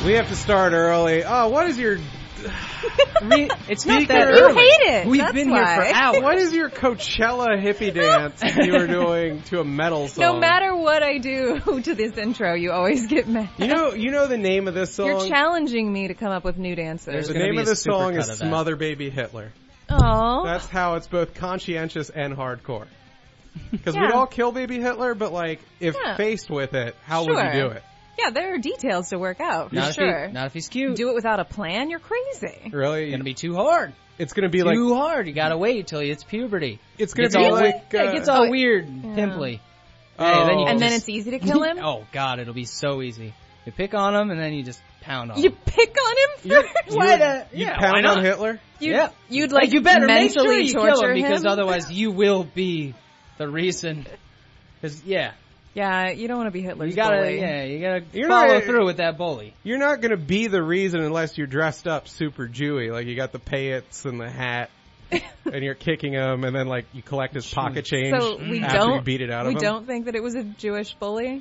We have to start early. Oh, what is your... It's not that You early. hate it. We've That's been why. here for hours. What is your Coachella hippie dance you were doing to a metal song? No matter what I do to this intro, you always get mad. You know the name of this song? You're challenging me to come up with new dances. The gonna name be of a this song supercut is of that. Smother Baby Hitler. Oh, That's how it's both conscientious and hardcore. Because Yeah. we'd all kill Baby Hitler, but like, if Yeah. faced with it, how would you do it? yeah, there are details to work out, for Not sure. if he's cute. Do it without a plan? You're crazy. Really? It's gonna be too hard. It's gonna be like... Too hard. You gotta wait till it's puberty. It's gonna Gets be all like... it gets all weird, Yeah. pimply. Oh. Hey, then you And then just- it's easy to kill him? Oh God, it'll be so easy. You pick on him and then you just pound on You him. pick on him first? You Yeah, pound why on not? Hitler? You'd like you better make mentally sure you kill torture him because him? otherwise you will be the reason. Because Yeah, you don't want to be Hitler's you gotta bully. You're follow not- through with that bully. You're not gonna be the reason unless you're dressed up super Jewy. Like you got the payets and the hat, and you're kicking him, and then like you collect his pocket change So we after don't you beat it out of we him. don't think that it was a Jewish bully?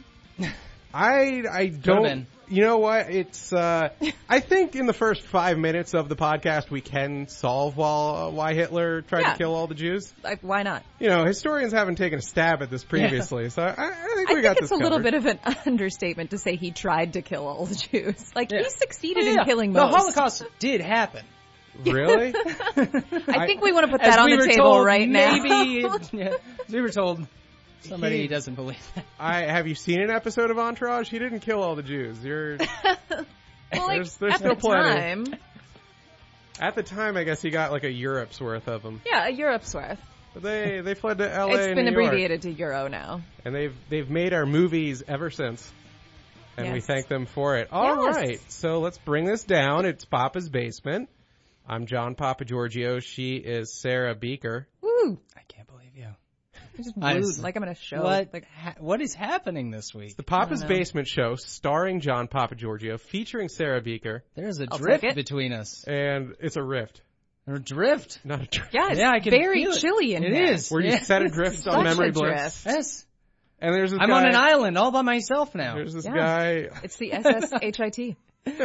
I Could've don't. been. You know what? It's. I think in the first 5 minutes of the podcast we can solve why Hitler tried Yeah. to kill all the Jews. Like, why not? You know, historians haven't taken a stab at this previously, so I think we I got think this it's a little covered. bit of an understatement to say he tried to kill all the Jews. Like, Yeah. he succeeded Yeah. in killing The most. Holocaust did happen. Really? I think we want to put As that on we the were table told, right now. maybe we were told somebody He- doesn't believe that. Have you seen an episode of Entourage? He didn't kill all the Jews. Well, like, there's at still the plenty. time, At the time, I guess he got like a Europe's worth of them. yeah, a Europe's worth. But they fled to L.A. It's and been New York. abbreviated to Euro now. And they've made our movies ever since. And we Yes. thank them for it. All Yes. right, so let's bring this down. It's Papa's Basement. I'm John Papa Giorgio. She is Sarah Beaker. Woo! I can't believe you. I just I wooed, just- like I'm in a show. What? Like, What is happening this week? The Papa's know. Basement Show, starring John Papa Giorgio, featuring Sarah Beaker. There's a I'll drift take it. between us. And it's a rift, A drift. not a drift. yeah, it's Yeah, I can very feel it. chilly in It here. is. Where you Yeah. set adrift Such on Memory a Bliss. drift. Yes. And there's this I'm guy. on an island all by myself now. There's this Yeah. guy. It's the SSHIT.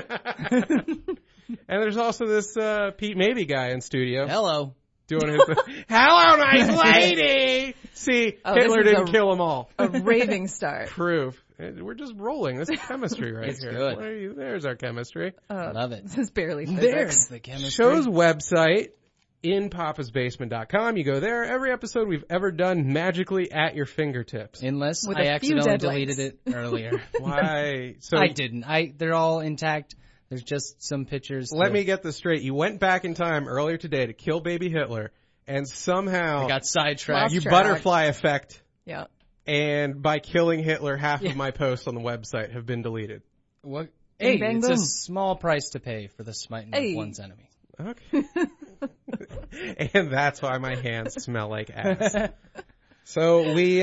And there's also this Pete Maybe guy in studio Hello. doing his hello, nice lady. See, Oh, this Hitler is didn't a- kill them all. A raving start. Proof. We're just rolling. This is chemistry right It's here. good. What are you? There's our chemistry. Love it. This is barely physics. There's the chemistry. Show's website in papasbasement.com. You go there. Every episode we've ever done magically at your fingertips. Unless With I a few accidentally dead deleted links. it earlier. Why? So I didn't. They're all intact. There's just some pictures. let me get this straight. You went back in time earlier today to kill baby Hitler, and somehow I got sidetracked. you Lost track. butterfly effect. Yeah. And by killing Hitler, half of my posts on the website have been deleted. What? Bing, Hey, bang, it's boom. a small price to pay for the smiting Hey. of one's enemy. Okay. And that's why my hands smell like ass. So we,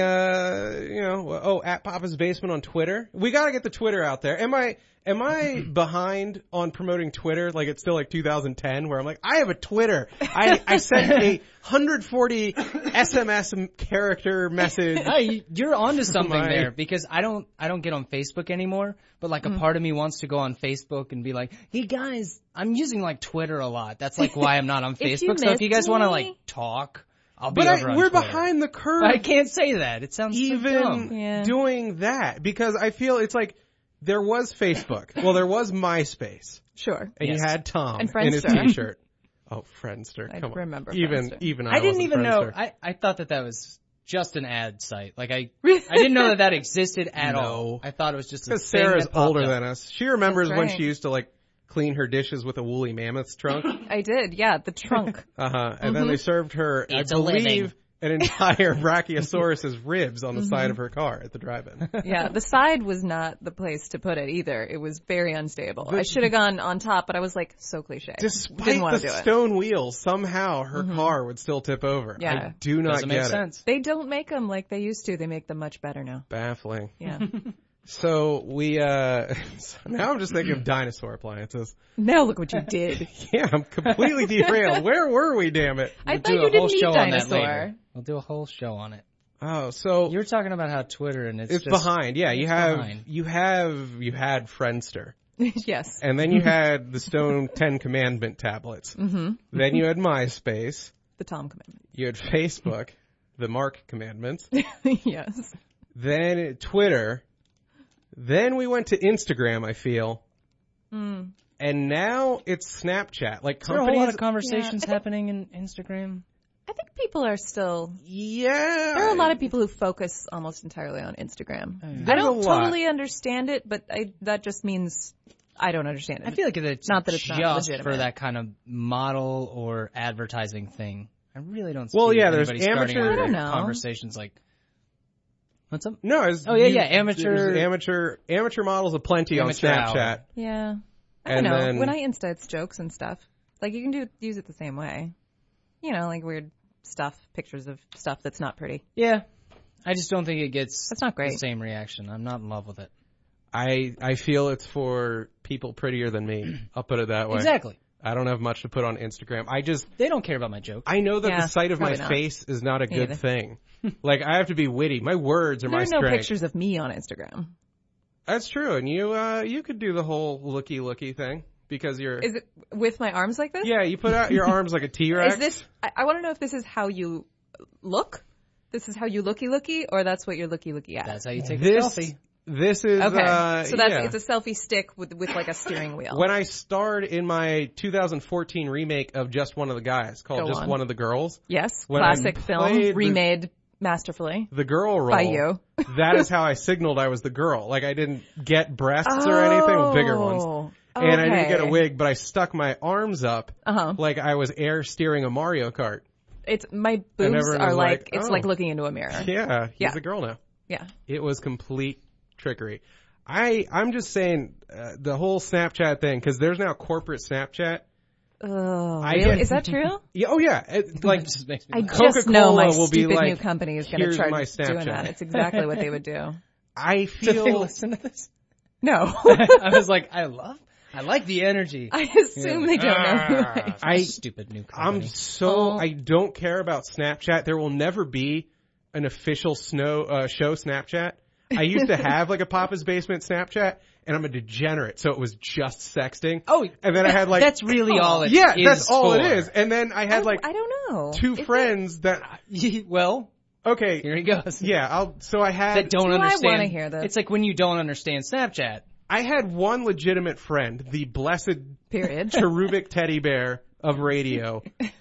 at Papa's Basement on Twitter. We gotta get the Twitter out there. Am I behind on promoting Twitter? Like it's still like 2010 where I'm like, I have a Twitter. I sent a 140 SMS character message. Hey, you're onto something My- there because I don't get on Facebook anymore, but like a part of me wants to go on Facebook and be like, hey guys, I'm using like Twitter a lot. That's like why I'm not on If you Facebook. So if you guys missed want to me- like talk, I'll be But over on we're Twitter. behind the curve. I can't say that. It sounds so dumb. even Yeah. doing that because I feel it's like there was Facebook. Well, there was MySpace. Sure. And Yes. you had Tom And in his Friendster. t-shirt. Oh, Friendster. I Come on. remember Even Friendster. I I didn't wasn't even know. Friendster. I thought that was just an ad site. Like I didn't know that existed at No. all. I thought it was just a Because thing Sarah's that popped older up. than us. She remembers That's when right. she used to like clean her dishes with a woolly mammoth's trunk. I did, yeah, the trunk. And then they served her, It's I a believe, living. an entire Brachiosaurus's ribs on the side of her car at the drive-in. Yeah, the side was not the place to put it either. It was very unstable. I should have gone on top, but I was like, so cliche. Despite Didn't want the to do it. stone wheels, somehow her car would still tip over. Yeah. I do not Doesn't get make it. sense. They don't make them like they used to. They make them much better now. Baffling. Yeah. So we, now I'm just thinking of dinosaur appliances. Now look what you did. Yeah, I'm completely derailed. Where were we, damn it? I We'll thought do you a whole didn't show need on that dinosaur. later. We'll do a whole show on it. Oh, so You were talking about how Twitter and it's it's just behind. Yeah, you it's have, behind. you had Friendster. Yes. And then you had the Stone 10 Commandment tablets. Mm-hmm. Then you had MySpace. The Tom commandment. You had Facebook, the Mark Commandments. Yes. Then Twitter. Then we went to Instagram, I feel. Mm. And now it's Snapchat. Like Is there a whole companies. lot of conversations happening in Instagram? I think people are still. Yeah. There are a lot of people who focus almost entirely on Instagram. I There's don't a lot. totally understand it, but that just means I don't understand it. I feel like it's Not that it's just not legitimate. for that kind of model or advertising thing. I really don't see Well, yeah, there's anybody starting amateur- I don't know. conversations like, what's up? No, it's, Oh, yeah, amateur- there's amateur models aplenty on Amateur Snapchat. hour. Yeah. I And don't know. then- When I Insta, it's jokes and stuff. Like, you can use it the same way. You know, like weird stuff, pictures of stuff that's not pretty. Yeah. I just don't think it gets That's not great. the same reaction. I'm not in love with it. I feel it's for people prettier than me. I'll put it that way. Exactly. I don't have much to put on Instagram. They don't care about my joke. I know that Yeah, the sight of my probably not. face is not a Me good either. thing. Like, I have to be witty. My words are There my are no strength. pictures of me on Instagram. That's true. And you could do the whole looky thing because you're. Is it with my arms like this? Yeah, you put out your arms like a T-Rex. Is this? I want to know if this is how you look. This is how you looky, or that's what you're looky at. That's how you take this, a selfie. This is Okay, so that's yeah. it's a selfie stick with like a steering wheel. When I starred in my 2014 remake of Just One of the Guys called Go Just on. One of the Girls, Yes, when I classic film played the- remade masterfully. the girl role By you. that is how I signaled I was the girl. Like, I didn't get breasts or anything, bigger ones. And I didn't get a wig, but I stuck my arms up like I was air steering a Mario Kart. It's my boobs everyone are was like like, it's oh. like looking into a mirror. Yeah, he's Yeah. a girl now. Yeah. It was complete trickery. I'm just saying the whole Snapchat thing, because there's now corporate Snapchat. Oh, I really? get- Is that true? Yeah, oh yeah, like It just makes me I laugh. just know my Coca-Cola will be stupid like, new company is going "Here's to my start doing Snapchat." that. It's exactly what they would do. I Do they feel listen to this? No. I was like, I like the energy. I assume they don't know who I am. I- Stupid new I'm company. I don't care about Snapchat. There will never be an official show Snapchat. I used to have like a Papa's Basement Snapchat, and I'm a degenerate, so it was just sexting. Oh, and then I had like that's really all it is. yeah, that's all for. it is. And then I had like I don't know. two Is friends that Well, okay, here he goes. yeah. So I had That don't Do I understand. wanna hear this? It's like when you don't understand Snapchat. I had one legitimate friend, the blessed Period. cherubic teddy bear of radio,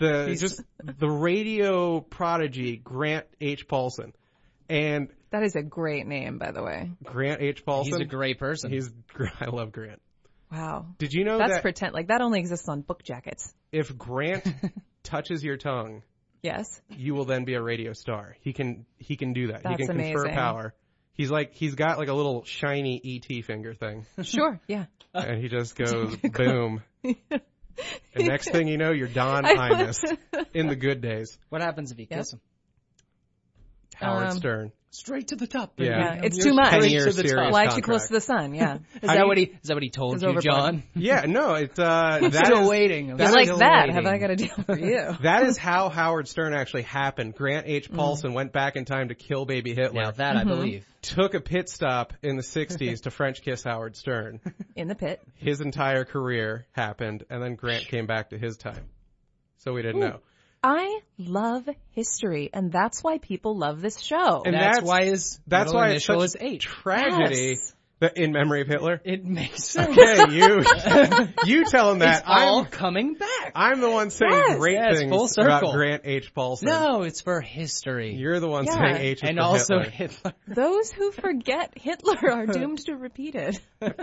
the radio prodigy Grant H. Paulson, and That is a great name, by the way. Grant H. Paulson. He's a great person. I love Grant. Wow. Did you know That's that pretend. Like, that only exists on book jackets. if Grant touches your tongue, Yes. you will then be a radio star? He can do that. That's he can confer amazing. power. He's got like a little shiny ET finger thing, Sure. Yeah. and he just goes boom. And next thing you know, you're Don Imus in the good days. What happens if you Yep. kiss him? Howard Stern. Straight to the top. Yeah. Yeah, it's You're too much. straight 10-year to the serious top. Fly too contract. close to the sun. Yeah. Is How that do what he told It's you, overboard. John? Yeah, no, He's that still is waiting. He's That like is that. waiting. Have I got a deal for you? that is how Howard Stern actually happened. Grant H. Paulson went back in time to kill baby Hitler. Now that I believe. Took a pit stop in the 60s to French kiss Howard Stern. In the pit. His entire career happened, and then Grant came back to his time. So we didn't know. I love history, and that's why people love this show. And That's that's why his That's middle why it's initial such is H. tragedy Yes. that in memory of Hitler. It makes sense. Okay, you tell him that. It's all coming back. I'm the one saying Yes. great Yes, things full circle. about Grant H. Paulson. No, it's for history. You're the one Yeah. saying H is and for also Hitler. Hitler. Those who forget Hitler are doomed to repeat it.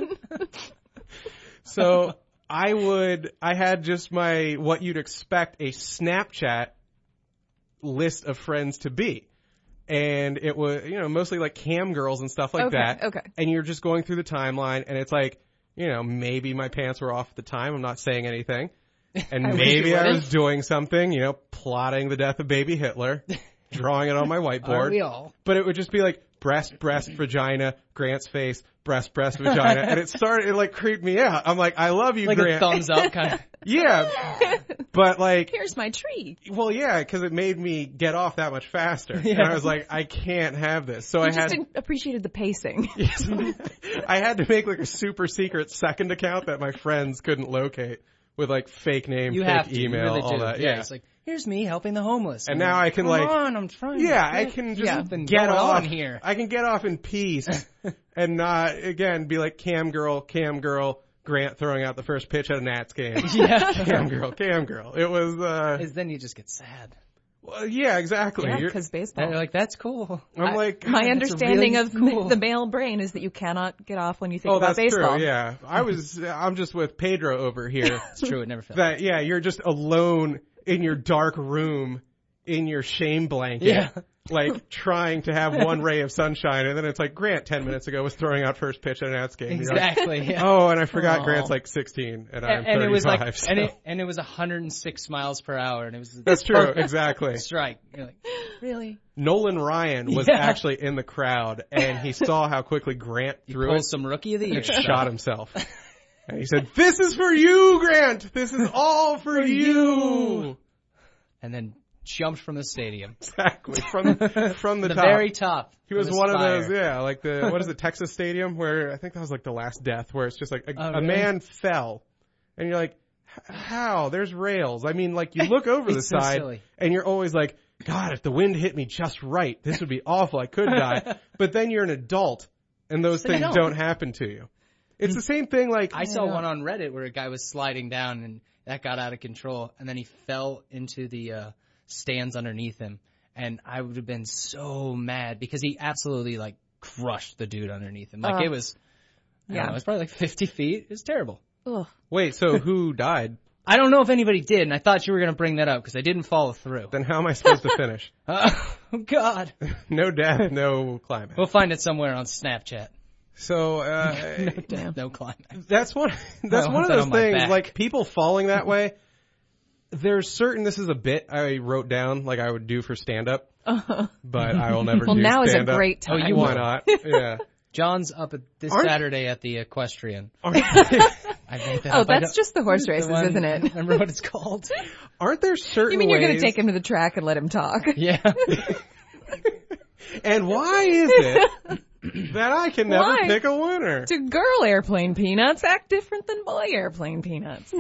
So I had just my, what you'd expect a Snapchat list of friends to be. And it was, mostly like cam girls and stuff like Okay, that. okay. And you're just going through the timeline and it's like, maybe my pants were off at the time. I'm not saying anything. And wish maybe you I wouldn't. was doing something, plotting the death of baby Hitler, drawing it on my Aren't whiteboard. we all? But it would just be like breast, vagina, Grant's face, breast, vagina. And it like creeped me out. I'm like, I love you, like Grant. a thumbs up kind of. Yeah. But like, Here's my tree. well, yeah, because it made me get off that much faster. Yeah. And I was like, I can't have this. So You I just appreciated the pacing. I had to make like a super secret second account that my friends couldn't locate with like fake name, You fake have to. email, you really all do. that. Yeah. Yeah. It's like, here's me helping the homeless. And now I can Come like, on, I'm trying. yeah, to I can just something get going off on here. I can get off in peace and not again be like cam girl, Grant throwing out the first pitch at a Nats game. Yeah. Cam girl. It was Is then you just get sad. well, yeah, exactly. Yeah, You're- because And baseball. you're like, that's cool. I'm like, My that's understanding really of cool. the male brain is that you cannot get off when you think oh, about that's baseball. true. Yeah, I'm just with Pedro over here. It's true. It never felt. That yeah, you're just alone in your dark room in your shame blanket. Yeah. Like trying to have one ray of sunshine, and then it's like Grant 10 minutes ago was throwing out first pitch at an Nats game. And you're like, Exactly. Yeah. oh, and I forgot Aw. Grant's like 16, and I'm 35. And it was like, so. and it was 106 miles per hour, and it was That's true, exactly. strike. You're like, really? Nolan Ryan was Yeah. actually in the crowd, and he saw how quickly Grant threw Pulled it some rookie of the year. and shot himself. And he said, "This is for you, Grant. This is all for you." And then jumped from the stadium. Exactly from the The top. very top. He was of the one of spire. those, yeah, like what is it, Texas Stadium, where I think that was like the last death, where it's just like a really? man fell, and you're like, how? There's rails. I mean, like you look over the It's so side, silly. and you're always like, God, if the wind hit me just right, this would be awful. I could die. But then you're an adult, and those So you things don't happen to you. It's the same thing. Like I saw one on Reddit where a guy was sliding down and that got out of control, and then he fell into the stands underneath him, and I would have been so mad because he absolutely like crushed the dude underneath him. Like it was, I don't know, it was probably like 50 feet. It was terrible. Ugh. wait, so who died? I don't know if anybody did, and I thought you were going to bring that up because I didn't follow through. Then how am I supposed to finish? Oh, God. No death, no climax. We'll find it somewhere on Snapchat. So No climax. that's one. That's I one want of that those on my things. back. Like people falling that way. There's certain. This is a bit I wrote down, like I would do for stand up, but I will never Well, do now is a stand-up. great time. Oh, you Why will. not? Yeah. John's up at this Aren't- Saturday at the Equestrian. Aren't, I made that Oh, up. I that's don't- just the horse the races, one- isn't I it? don't remember what it's called. aren't there certain You mean you're going ways? to take him to the track and let him talk? Yeah. And why is it that I can never Why? pick a winner? Do girl airplane peanuts act different than boy airplane peanuts?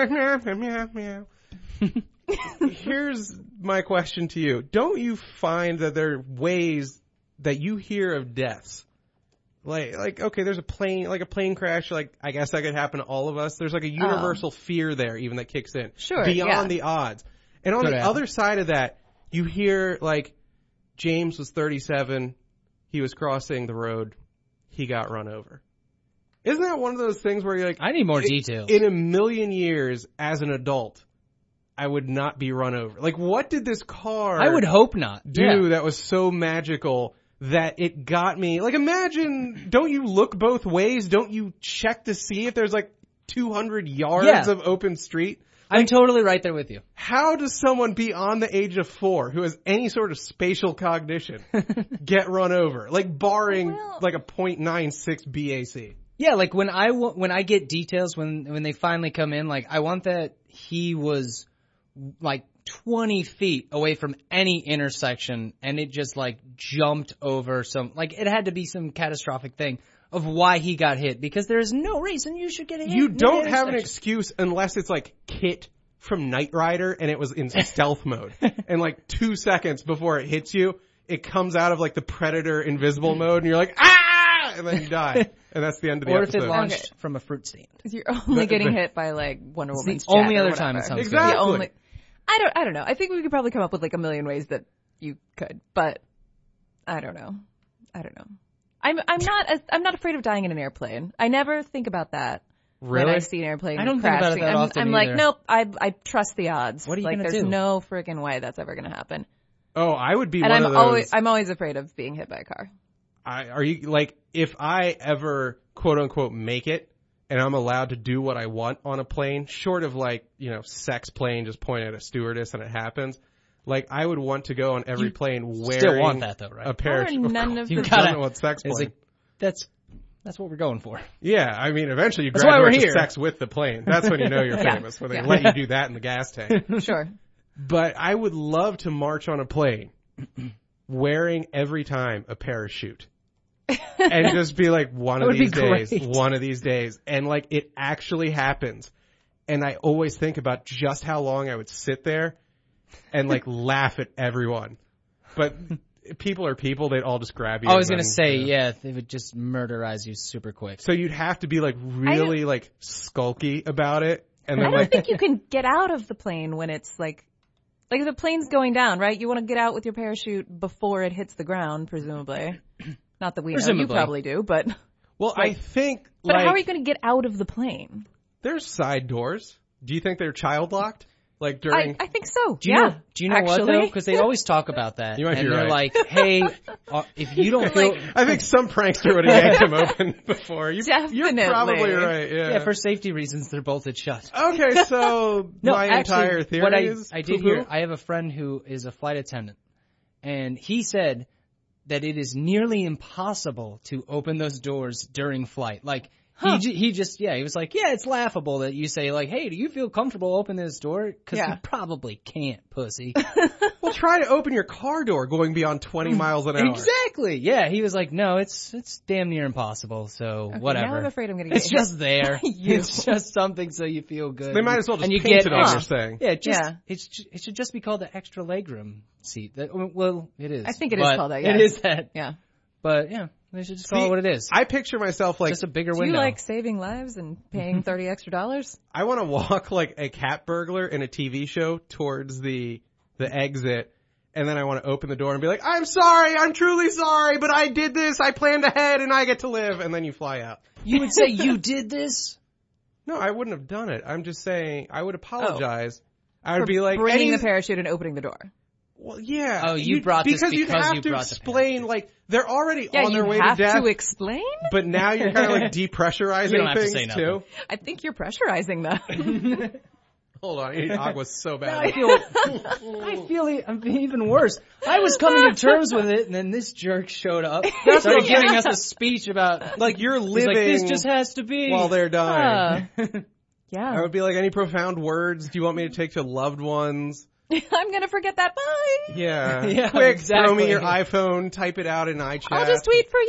Here's my question to you. Don't you find that there are ways that you hear of deaths? Like, okay, there's a plane crash, like, I guess that could happen to all of us. There's like a universal fear there even that kicks in. Sure, Beyond yeah. the odds. And on Could the happen. other side of that, you hear like, James was 37, he was crossing the road, he got run over. Isn't that one of those things where you're like, I need more details. in a million years as an adult, I would not be run over. Like, what did this car I would hope not. do Yeah. that was so magical that it got me? Like, imagine, don't you look both ways? Don't you check to see if there's like 200 yards Yeah. of open street? I'm totally right there with you. How does someone beyond the age of 4 who has any sort of spatial cognition get run over? Like, barring Well- like a .96 BAC. Yeah, like when I get details when they finally come in, like I want that he was like 20 feet away from any intersection and it just like jumped over like it had to be some catastrophic thing of why he got hit because there is no reason you should get hit. You in don't an have an intersection. excuse unless it's like Kit from Knight Rider and it was in stealth mode. And like 2 seconds before it hits you, it comes out of like the Predator invisible mode and you're like, ah! And then you die. And that's the end of the Or if episode. it launched Okay. from a fruit stand. You're only getting hit by like Wonder It's Woman's the jet only or other whatever. time it sounds Exactly. The only, I don't know. I think we could probably come up with like a million ways that you could, but I don't know. I'm not afraid of dying in an airplane. I never think about that. Really? When I see an airplane I don't think about it crashing. that often I'm like, either. nope, I trust the odds. What are you like, gonna there's do? no friggin' way that's ever gonna happen. Oh, I would be And one of those. I'm always afraid of being hit by a car. Are you like, if I ever quote unquote make it and I'm allowed to do what I want on a plane, short of like, sex plane, just point at a stewardess and it happens. Like, I would want to go on every plane wearing Still want that though, right? a parachute. Or none of You the gotta- Doesn't want sex It's plane. like, that's what we're going for. Yeah, I mean, eventually you That's why we're graduate to here. sex with the plane. That's when you know you're Yeah. famous, when they Yeah. let you do that in the gas tank. Sure. But I would love to march on a plane wearing every time a parachute. And just be like, one That of would be these days, great. one of these days. And like, it actually happens. And I always think about just how long I would sit there and like laugh at everyone. But people are people, they'd all just grab you. I was and gonna then, say, you know. yeah, they would just murderize you super quick. So you'd have to be like really like skulky about it. And I then don't like, think you can get out of the plane when it's like if the plane's going down, right? You want to get out with your parachute before it hits the ground, presumably. Not that we know, you Presumably. probably do, but well, I think but like, how are you going to get out of the plane? there's side doors. Do you think they're child locked? Like during, I think so. Do you yeah. know? Do you know what actually. though? Because they always talk about that, You might and be they're right. like, "Hey, if you don't feel, I think some prankster would have yanked him open before. You're Definitely. probably right. Yeah. yeah, for safety reasons, they're bolted shut." Okay, so No, my actually, entire theory what is I did poo-poo? hear. I have a friend who is a flight attendant, and he said that it is nearly impossible to open those doors during flight. Like he just he was like, yeah, it's laughable that you say like, hey, do you feel comfortable opening this door? Because Yeah. you probably can't, pussy. Well, try to open your car door going beyond 20 miles an hour. Exactly. Yeah, he was like, no, it's damn near impossible. So Okay, whatever. Now I'm afraid I'm going to get It's just there. You. It's just something so you feel good. They might as well just and you paint get it on your thing. Yeah, Yeah. it should just be called the extra legroom seat. Well, it is. I think it is but called that, It yes. is that. Yeah. But yeah, they should just call See, it what it is. I picture myself like, Just a bigger Do window. you like saving lives and paying $30 extra? I want to walk like a cat burglar in a TV show towards the exit. And then I want to open the door and be like, I'm sorry, I'm truly sorry, but I did this, I planned ahead, and I get to live. And then you fly out. You would say you did this? No, I wouldn't have done it. I'm just saying I would apologize. I would be like, bringing any- the parachute and opening the door. Well, yeah. Oh, you brought this because you'd because have you to brought the explain, parachute. like, they're already Yeah, on their you way have to death, to explain? but now you're kind of like depressurizing You don't have to things say nothing. too. I think you're pressurizing them. Hold on, I need Aqua so bad. I feel I'm even worse. I was coming to terms with it, and then this jerk showed up. That's Started what- giving us a speech about Like, you're he's living like, this just has to be. while they're dying. Yeah. I would be like, any profound words do you want me to take to loved ones? I'm going to forget that. Bye. Yeah. Yeah, Quick, throw me exactly. your iPhone, type it out in iChat. I'll just tweet for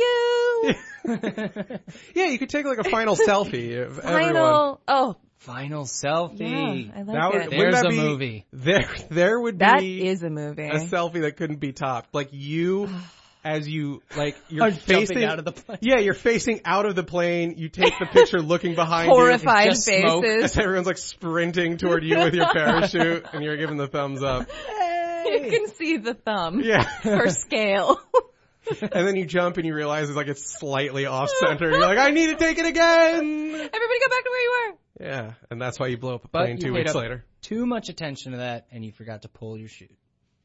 you. Yeah, you could take like a final selfie of everyone. Final. Oh, Final selfie. yeah. I That like would- it. wouldn't There's that a be- movie. There would That be is a movie. a selfie that couldn't be topped. Like you, as you, like, you're Are jumping facing out of the plane. Yeah, you're facing out of the plane. You take the picture looking behind Horrified Just smoke. you. faces. As everyone's like sprinting toward you with your parachute and you're giving the thumbs up. You can see the thumb Yeah. for scale. And then you jump and you realize it's like it's slightly off center. You're like, I need to take it again. Everybody go back to where you were. Yeah. And that's why you blow up a But plane you 2 paid weeks up later. Too much attention to that, and you forgot to pull your chute.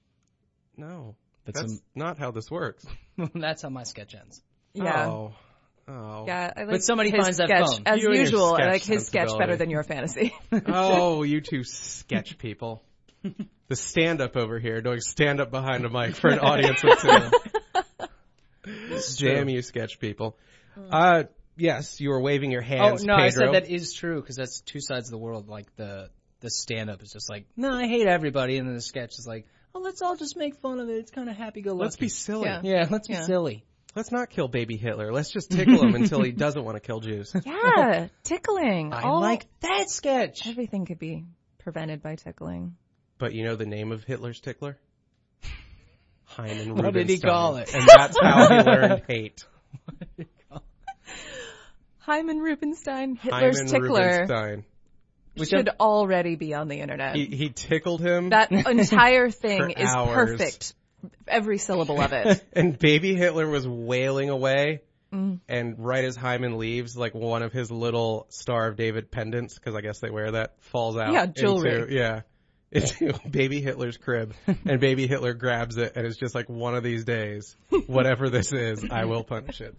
No. But That's not how this works. that's how my sketch ends. Yeah. Oh. Oh. Yeah, I like But somebody his finds that sketch. phone. As You and your usual, I sketch like his sketch sensibility. better than your fantasy. Oh, you two sketch people. The stand-up over here doing stand-up behind a mic for an audience of two. Damn you, sketch people. Yes, you were waving your hands, Oh no, Pedro. I said that is true because that's two sides of the world. Like the stand-up is just like, no, I hate everybody, and then the sketch is like, oh, let's all just make fun of it. It's kind of happy-go-lucky. Let's be silly. Yeah. Yeah, let's be Yeah. silly. Let's not kill baby Hitler. Let's just tickle him until he doesn't want to kill Jews. Yeah, tickling. I All, like that sketch. everything could be prevented by tickling. But you know the name of Hitler's tickler? Hyman Rubinstein. What did he call it? And that's how he learned hate. Hyman Rubinstein, Hitler's Hyman tickler, Rubinstein. should already be on the internet. He tickled him. That entire thing For is hours. perfect. Every syllable of it. And baby Hitler was wailing away. And right as Hyman leaves, like one of his little Star of David pendants, because I guess they wear that, falls out. Yeah, jewelry. Into baby Hitler's crib. And baby Hitler grabs it and it's just like, one of these days, whatever this is, I will punish it.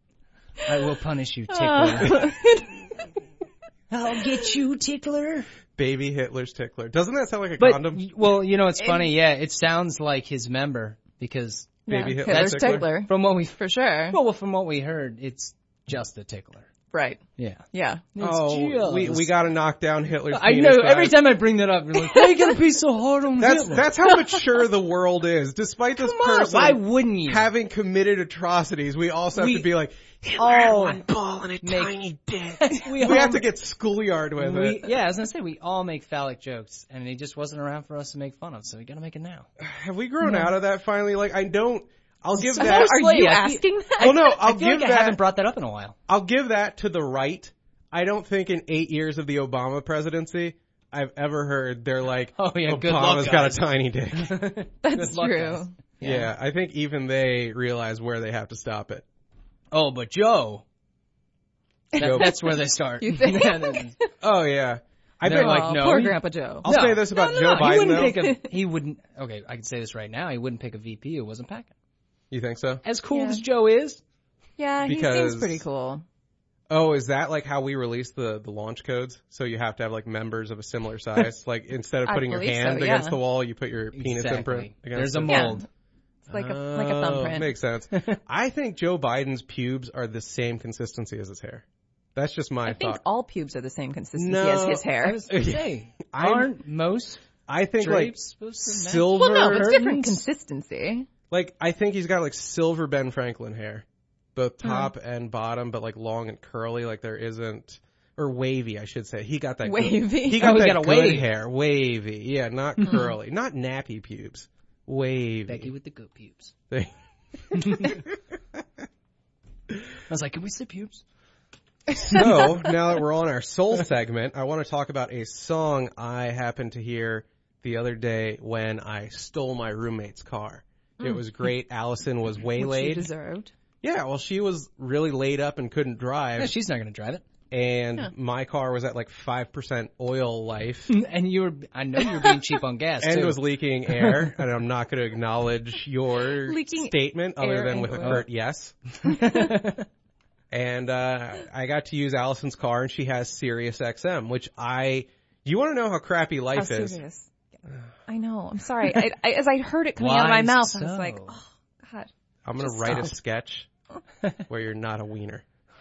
I will punish you, tickler. I'll get you, tickler. Baby Hitler's tickler. Doesn't that sound like a But, condom? well, you know, it's funny. Yeah, it sounds like his member because Baby Yeah, Hitler's Hitler's tickler? tickler. from what we For sure. well, from what we heard, it's just a tickler. Right. Yeah. Yeah. Oh, we got to knock down Hitler's I penis know. Every size. time I bring that up, you're like, why are you gonna be so hard on Hitler? That's how mature the world is. Despite this Come on, person why wouldn't you? having committed atrocities, we also have We to be like, all ball and a make- tiny dick. we We have to get schoolyard with it. Yeah, I was gonna say we all make phallic jokes, and he just wasn't around for us to make fun of, so we gotta make it now. Have we grown out of that finally? Like, I'll give So that. Are you I- asking that? Well, no, I I'll feel give like I haven't that. brought that up in a while. I'll give that to the right. I don't think in 8 years of the Obama presidency, I've ever heard they're like, Oh, yeah, good Obama's luck, got guys." a tiny dick. That's Good luck, true. guys. Yeah, I think even they realize where they have to stop it. Oh, but Joe. Joe- That's where they start. You think? Yeah, that- Oh yeah, I They're bet. like, Oh, no, poor he- Grandpa Joe. I'll say this about Joe He Biden wouldn't though. pick he wouldn't. Okay, I can say this right now. He wouldn't pick a VP who wasn't packing. You think so? As cool Yeah. as Joe is, Yeah, he Because- seems pretty cool. Oh, is that like how we release the launch codes? So you have to have like members of a similar size. Like instead of I putting your believe hand so, against yeah. the wall, you put your penis Exactly. imprint against There's a it. mold. It's like a thumbprint. Makes sense. I think Joe Biden's pubes are the same consistency as his hair. That's just my I think thought. all pubes are the same consistency No, as his I hair. was gonna say, I'm- aren't most I think like drapes supposed to match? silver. Well, no, it's different curtains? consistency. Like I think he's got like silver Ben Franklin hair, both Hmm. top and bottom, but like long and curly. Like there isn't, or wavy, I should say. He got that Wavy. Good, he Oh, got he that got a good wave. hair, wavy. Yeah, not Hmm. curly, not nappy pubes, wavy. Becky with the good pubes. They- I was like, can we see pubes? So now that we're on our soul segment, I want to talk about a song I happened to hear the other day when I stole my roommate's car. It was great. Allison was Which you waylaid. deserved. Yeah, well, she was really laid up and couldn't drive. Yeah, she's not gonna drive it. And my car was at like 5% oil life And I know you're being cheap on gas and too. was leaking air. And I'm not going to acknowledge your Leaking statement other air than and with a oil. curt yes. And I got to use Allison's car, and she has Sirius XM, which you want to know how crappy life How is? serious. I know. I'm sorry. As I heard it coming out of my Why mouth, I so? was like, oh, God. I'm going to Just write a stop. sketch where you're not a wiener.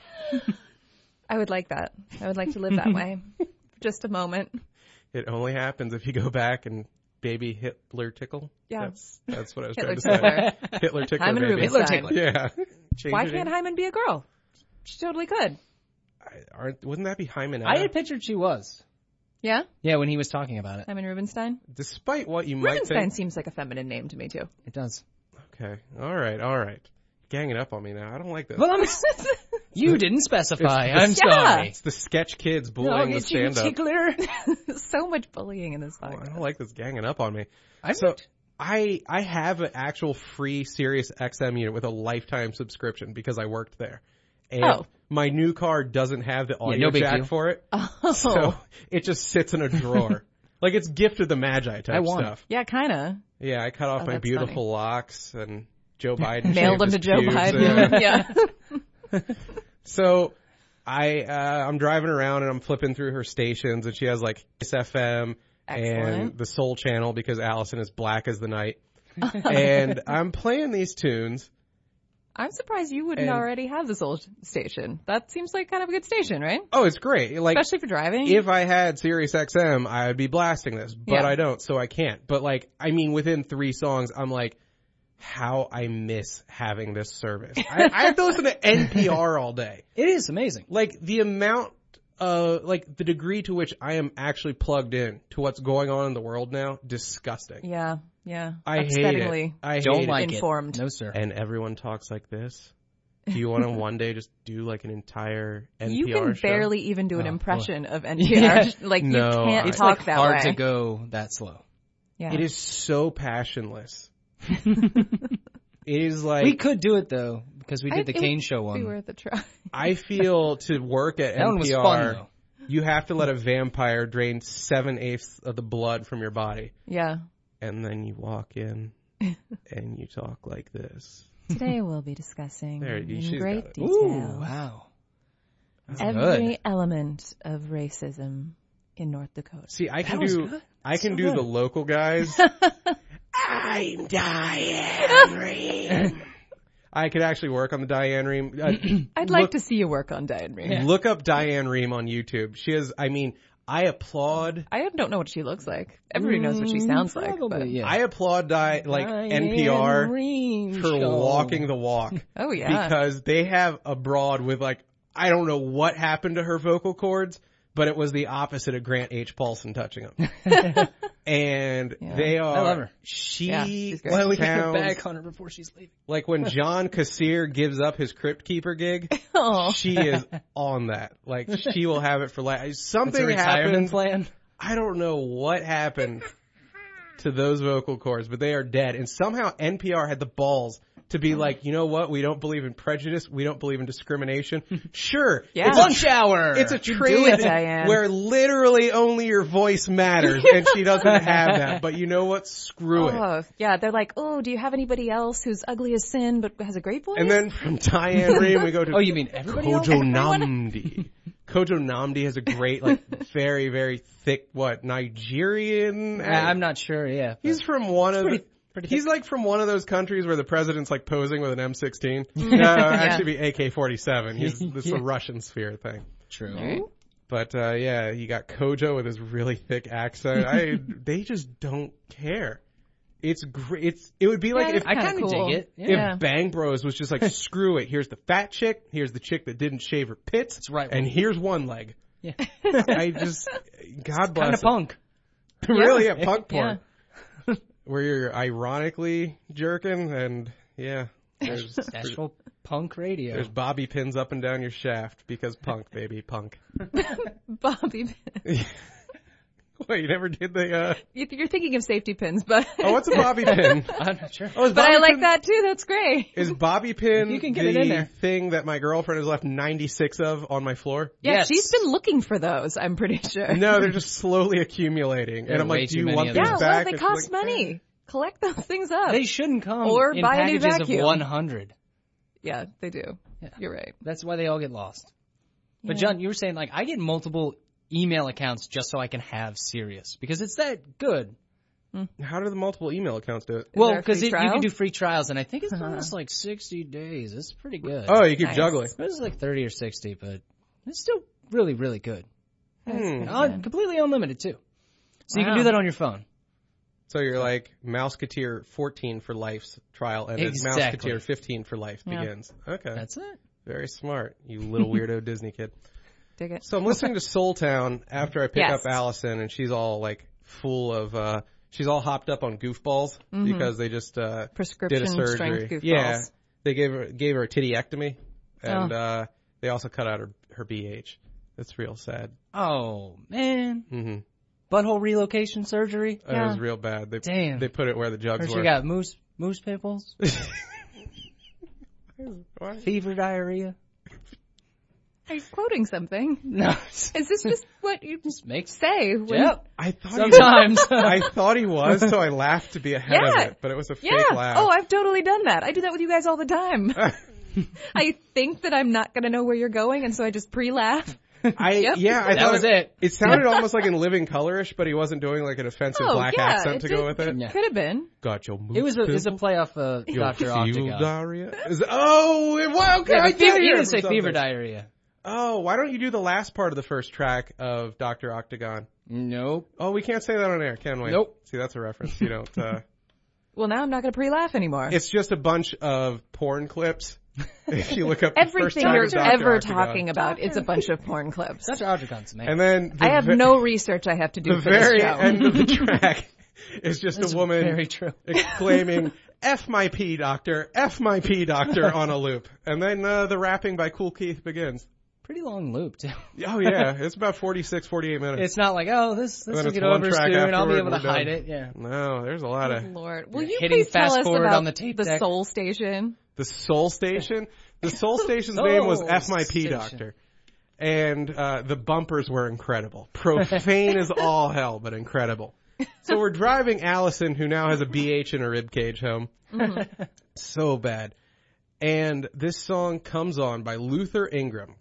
I would like that. I would like to live that way. For just a moment. It only happens if you go back and baby Hitler tickle. Yeah. That's what I was Hitler trying to say. tickler. Hitler tickler, Hyman baby. Rubinstein. Yeah. Change Why your can't name. Hyman be a girl? She totally could. Wouldn't that be Hyman? I had pictured she was. Yeah? Yeah, when he was talking about it. Hyman Rubinstein? Despite what you might Rubinstein think. seems like a feminine name to me, too. It does. Okay. All right. Ganging up on me now. I don't like this. Well, you didn't specify. It's- I'm Yeah. sorry. It's the sketch kids No, bullying the it's you stand-up. tickler. So much bullying in this I podcast. don't like this ganging up on me. I So would- I have an actual free Sirius XM unit with a lifetime subscription because I worked there. And Oh. my new car doesn't have the audio no big jack deal. for it. Oh. So it just sits in a drawer. Like it's Gift of the Magi type I want it. stuff. Yeah, kind of. Yeah, I cut off Oh, my that's beautiful locks and Joe Biden Mailed shaved them his to Joe pubes. Biden. Yeah. So I'm driving around and I'm flipping through her stations and she has like Kiss FM and Excellent. the Soul Channel because Allison is black as the night. And I'm playing these tunes. I'm surprised you wouldn't And- already have this old station. That seems like kind of a good station, right? Oh, it's great. Like Especially for driving. if I had Sirius XM, I would be blasting this, but Yeah. I don't, so I can't. But like, I mean, within 3 songs, I'm like, how I miss having this service. I have to listen to NPR all day. It is amazing. Like the amount like the degree to which I am actually plugged in to what's going on in the world now, disgusting. Yeah, yeah. I hate it. Upsettingly I hate Don't it. like informed. it. No, sir. And everyone talks like this. Do you want to one day just do like an entire NPR You can show? barely even do an Oh, impression of NPR. Yeah. Like No, you can't It's talk like that hard way. to go that slow. Yeah. It is so passionless. It is like We could do it though because we did I- the it Kane would show Be one. worth a try. I feel to work at That NPR. one was fun though. You have to let a vampire drain 7/8 of the blood from your body, Yeah. and then you walk in and you talk like this. Today we'll be discussing There, in she's great got it. detail Wow. That's every good. element of racism. in North Dakota. See, I can was do good. I can So do good. the local guys. I'm Diane Rehm. I could actually work on the Diane Rehm. I'd like to see you work on Diane Rehm. Look up Diane Rehm on YouTube. She is, I mean, I applaud. I don't know what she looks like. Everybody knows what she sounds like. But, Probably, yeah. I applaud Diane NPR Rehm for show. walking the walk. oh, yeah. Because they have a broad with I don't know what happened to her vocal cords, but it was the opposite of Grant H. Paulson touching them. And they are. I love her. She Yeah, she's great. Why don't we get sounds her back on her before she's leaving? like when John Kassir gives up his Crypt Keeper gig. Oh. She is on that. Like she will have it for life. It's a Something retirement happened. plan. I don't know what happened to those vocal cords, but they are dead. And somehow NPR had the balls to be like, you know what? We don't believe in prejudice. We don't believe in discrimination. Sure. Yeah. It's Lunch hour. It's a do trade it, Diane. where literally only your voice matters, and she doesn't have that. But you know what? Screw it. Oh, yeah. They're like, oh, do you have anybody else who's ugly as sin but has a great voice? And then from Diane Rehm, we go to Oh, you mean everybody else? Kojo Namdi. Kojo Namdi has a great, very, very thick, Nigerian? I'm not sure. Yeah, He's from one of pretty he's from one of those countries where the president's posing with an M16. No, actually be AK-47. It's a Russian sphere thing. true. But yeah, you got Kojo with his really thick accent. They just don't care. It's great. It would be like if I kind of cool. dig it. if Yeah. Bang Bros was just screw it. Here's the fat chick. Here's the chick that didn't shave her pits. That's right. And here's one leg. Yeah. I just, God bless Kind of it. punk. Really, yeah, punk Yeah. porn. Where you're ironically jerking and yeah. There's Nashville punk radio. bobby pins up and down your shaft because punk, baby, punk. Bobby. Wait, you never did the, You're thinking of safety pins, but oh, what's a bobby pin? I'm not sure. Oh, is but I bobby like pin- that too. That's great. Is bobby pin You can get the it in there. thing that my girlfriend has left 96 of on my floor? Yeah, Yes. she's been looking for those. I'm pretty sure. No, they're just slowly accumulating. There And are I'm way like, do too you many want of these those. Yeah, back? well, they And she's cost like, money. Collect those things up. They shouldn't come Or in buy a new packages of vacuum. 100. Yeah, they do. Yeah. You're right. That's why they all get lost. But Yeah. John, you were saying I get multiple email accounts just so I can have Sirius because it's that good. How do the multiple email accounts do it? Well, there a free because you trial? can do free trials, and I think it's almost 60 days. It's pretty good. Oh, you keep Nice. juggling. It was 30 or 60, but it's still really, really good. Hmm. Completely unlimited too. So you can Wow. do that on your phone. So you're like Mouseketeer 14 for life's trial ended. Exactly. Mouseketeer 15 for life Yeah. begins. Okay. That's it. Very smart, you little weirdo Disney kid. Dig it. So I'm listening to Soul Town after I pick Yes. up Allison, and she's all full of, she's all hopped up on goofballs because they just Prescription did a surgery. strength goofballs. Yeah, they gave her a tittyectomy, and they also cut out her BH. That's real sad. Oh man, Mm-hmm. butthole relocation surgery. It was real bad. Damn. They put it where the jugs Or she were. got moose pimples, What? fever, diarrhea. Are you quoting something? No, Is this just what you just makes say? When, yep. I thought Sometimes. I thought he was, so I laughed to be ahead of Yeah. it, but it was a fake Yeah. laugh. Oh, I've totally done that. I do that with you guys all the time. I think that I'm not going to know where you're going, and so I just pre-laugh. I That thought was it. It sounded almost like in Living Colorish, but he wasn't doing an offensive black accent to go with it. Yeah. Could have been. Got your moose It was a pimple, playoff of your Dr. fever Octagon. diarrhea. Okay, Yeah, I but did hear you it didn't say from fever something. diarrhea. Oh, why don't you do the last part of the first track of Dr. Octagon? Nope. Oh, we can't say that on air, can we? Nope. See, that's a reference. You don't. Well, now I'm not going to pre-laugh anymore. It's just a bunch of porn clips. If you look up the first Everything track you're of Dr. ever Octagon. talking about is a bunch of porn clips. Dr. Octagon's man. And then I have no research I have to do the for this very show. end of the track is just That's a woman very true. exclaiming, F my pee doctor, F my pee doctor on a loop. And then the rapping by Kool Keith begins. Pretty long loop too. Oh yeah, it's about 46, 48 minutes. It's not like, oh, this then will it's get one over track soon. I'll be afterward, able to we're hide done. it. Yeah. No, there's a lot of Lord, will you Hitting please tell fast us forward about on the tape the deck. Soul Station? the Soul Station. The Soul Station's name was Soul F my pee Station. doctor. And the bumpers were incredible. Profane as all hell, but incredible. So we're driving Allison, who now has a BH in her ribcage, home. So bad. And this song comes on by Luther Ingram.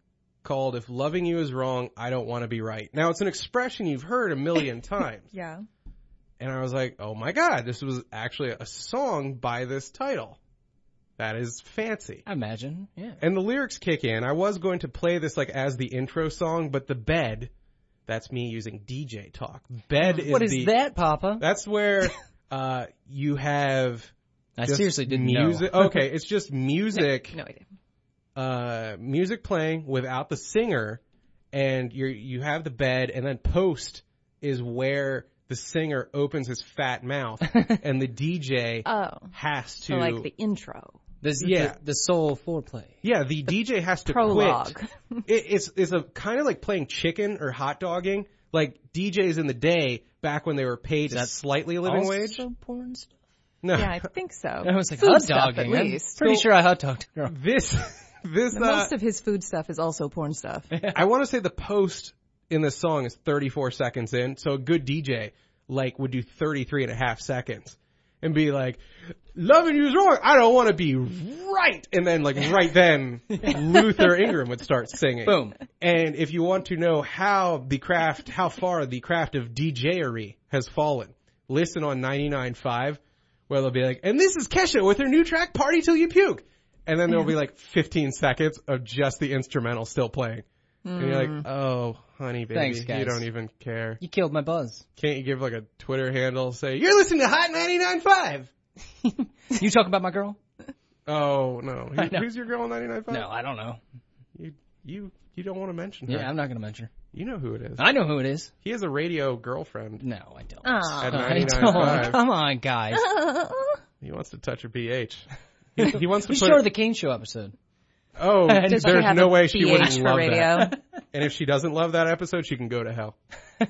called If Loving You Is Wrong, I Don't Want to Be Right. Now, it's an expression you've heard a million times. Yeah. And I was like, oh my God, this was actually a song by this title. That is fancy. I imagine, yeah. And the lyrics kick in. I was going to play this like as the intro song, but the bed, that's me using DJ talk. Bed is What is that, Papa? That's where you have I just seriously didn't music. know. Okay, it's just music. No idea. Music playing without the singer, and you have the bed, and then post is where the singer opens his fat mouth, and the DJ has to So like the intro. The soul foreplay. Yeah, the DJ has to prologue. quit. It's a kind of like playing chicken or hot dogging. Like DJs in the day, back when they were paid a slightly living wage. Also porn stuff? No, Yeah, I think so. I was like, Food hot stuff, dogging. at I'm least. pretty sure I hot dogged a girl. this Most of his food stuff is also porn stuff. I want to say the post in this song is 34 seconds in, so a good DJ like would do 33 and a half seconds and be like, loving you is wrong, I don't want to be right. And then like right then, Luther Ingram would start singing. Boom. And if you want to know how far the craft of DJery has fallen, listen on 99.5 where they'll be like, and this is Kesha with her new track, Party Till You Puke. And then there'll be like 15 seconds of just the instrumental still playing. And you're like, oh, honey, baby, Thanks, guys. you don't even care. You killed my buzz. Can't you give like a Twitter handle, say, you're listening to Hot 99.5? You talk about my girl? Oh, no. I know. Who's your girl on 99.5? No, I don't know. You don't want to mention her. Yeah, I'm not going to mention her. You know who it is. I know who it is. He has a radio girlfriend No, I don't. at I 99.5. don't. Come on, guys. He wants to touch her pH. He wants to We put... showed her the Kane Show episode. Oh, Does she there's have no a way she pH wouldn't for love radio? that. And if she doesn't love that episode, she can go to hell.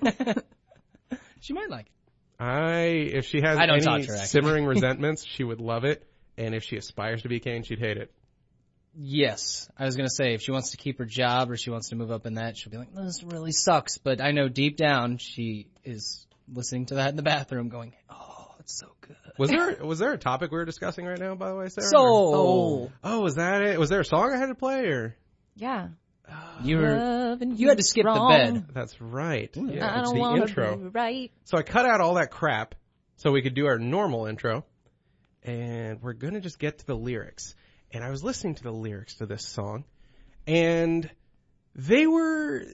She might like it. If she has I don't any talk to her, actually. simmering resentments, she would love it. And if she aspires to be Kane, she'd hate it. Yes. I was going to say, if she wants to keep her job or she wants to move up in that, she'll be like, this really sucks. But I know deep down she is listening to that in the bathroom going, oh, it's so good. Was there a topic we were discussing right now, by the way, Sarah? Soul. Oh, was that it? Was there a song I had to play, or? Yeah. You Loving had to skip wrong. the bed. That's right. Ooh, Yeah, I it's don't the want to intro. be right. So I cut out all that crap so we could do our normal intro. And we're going to just get to the lyrics. And I was listening to the lyrics to this song. And they were,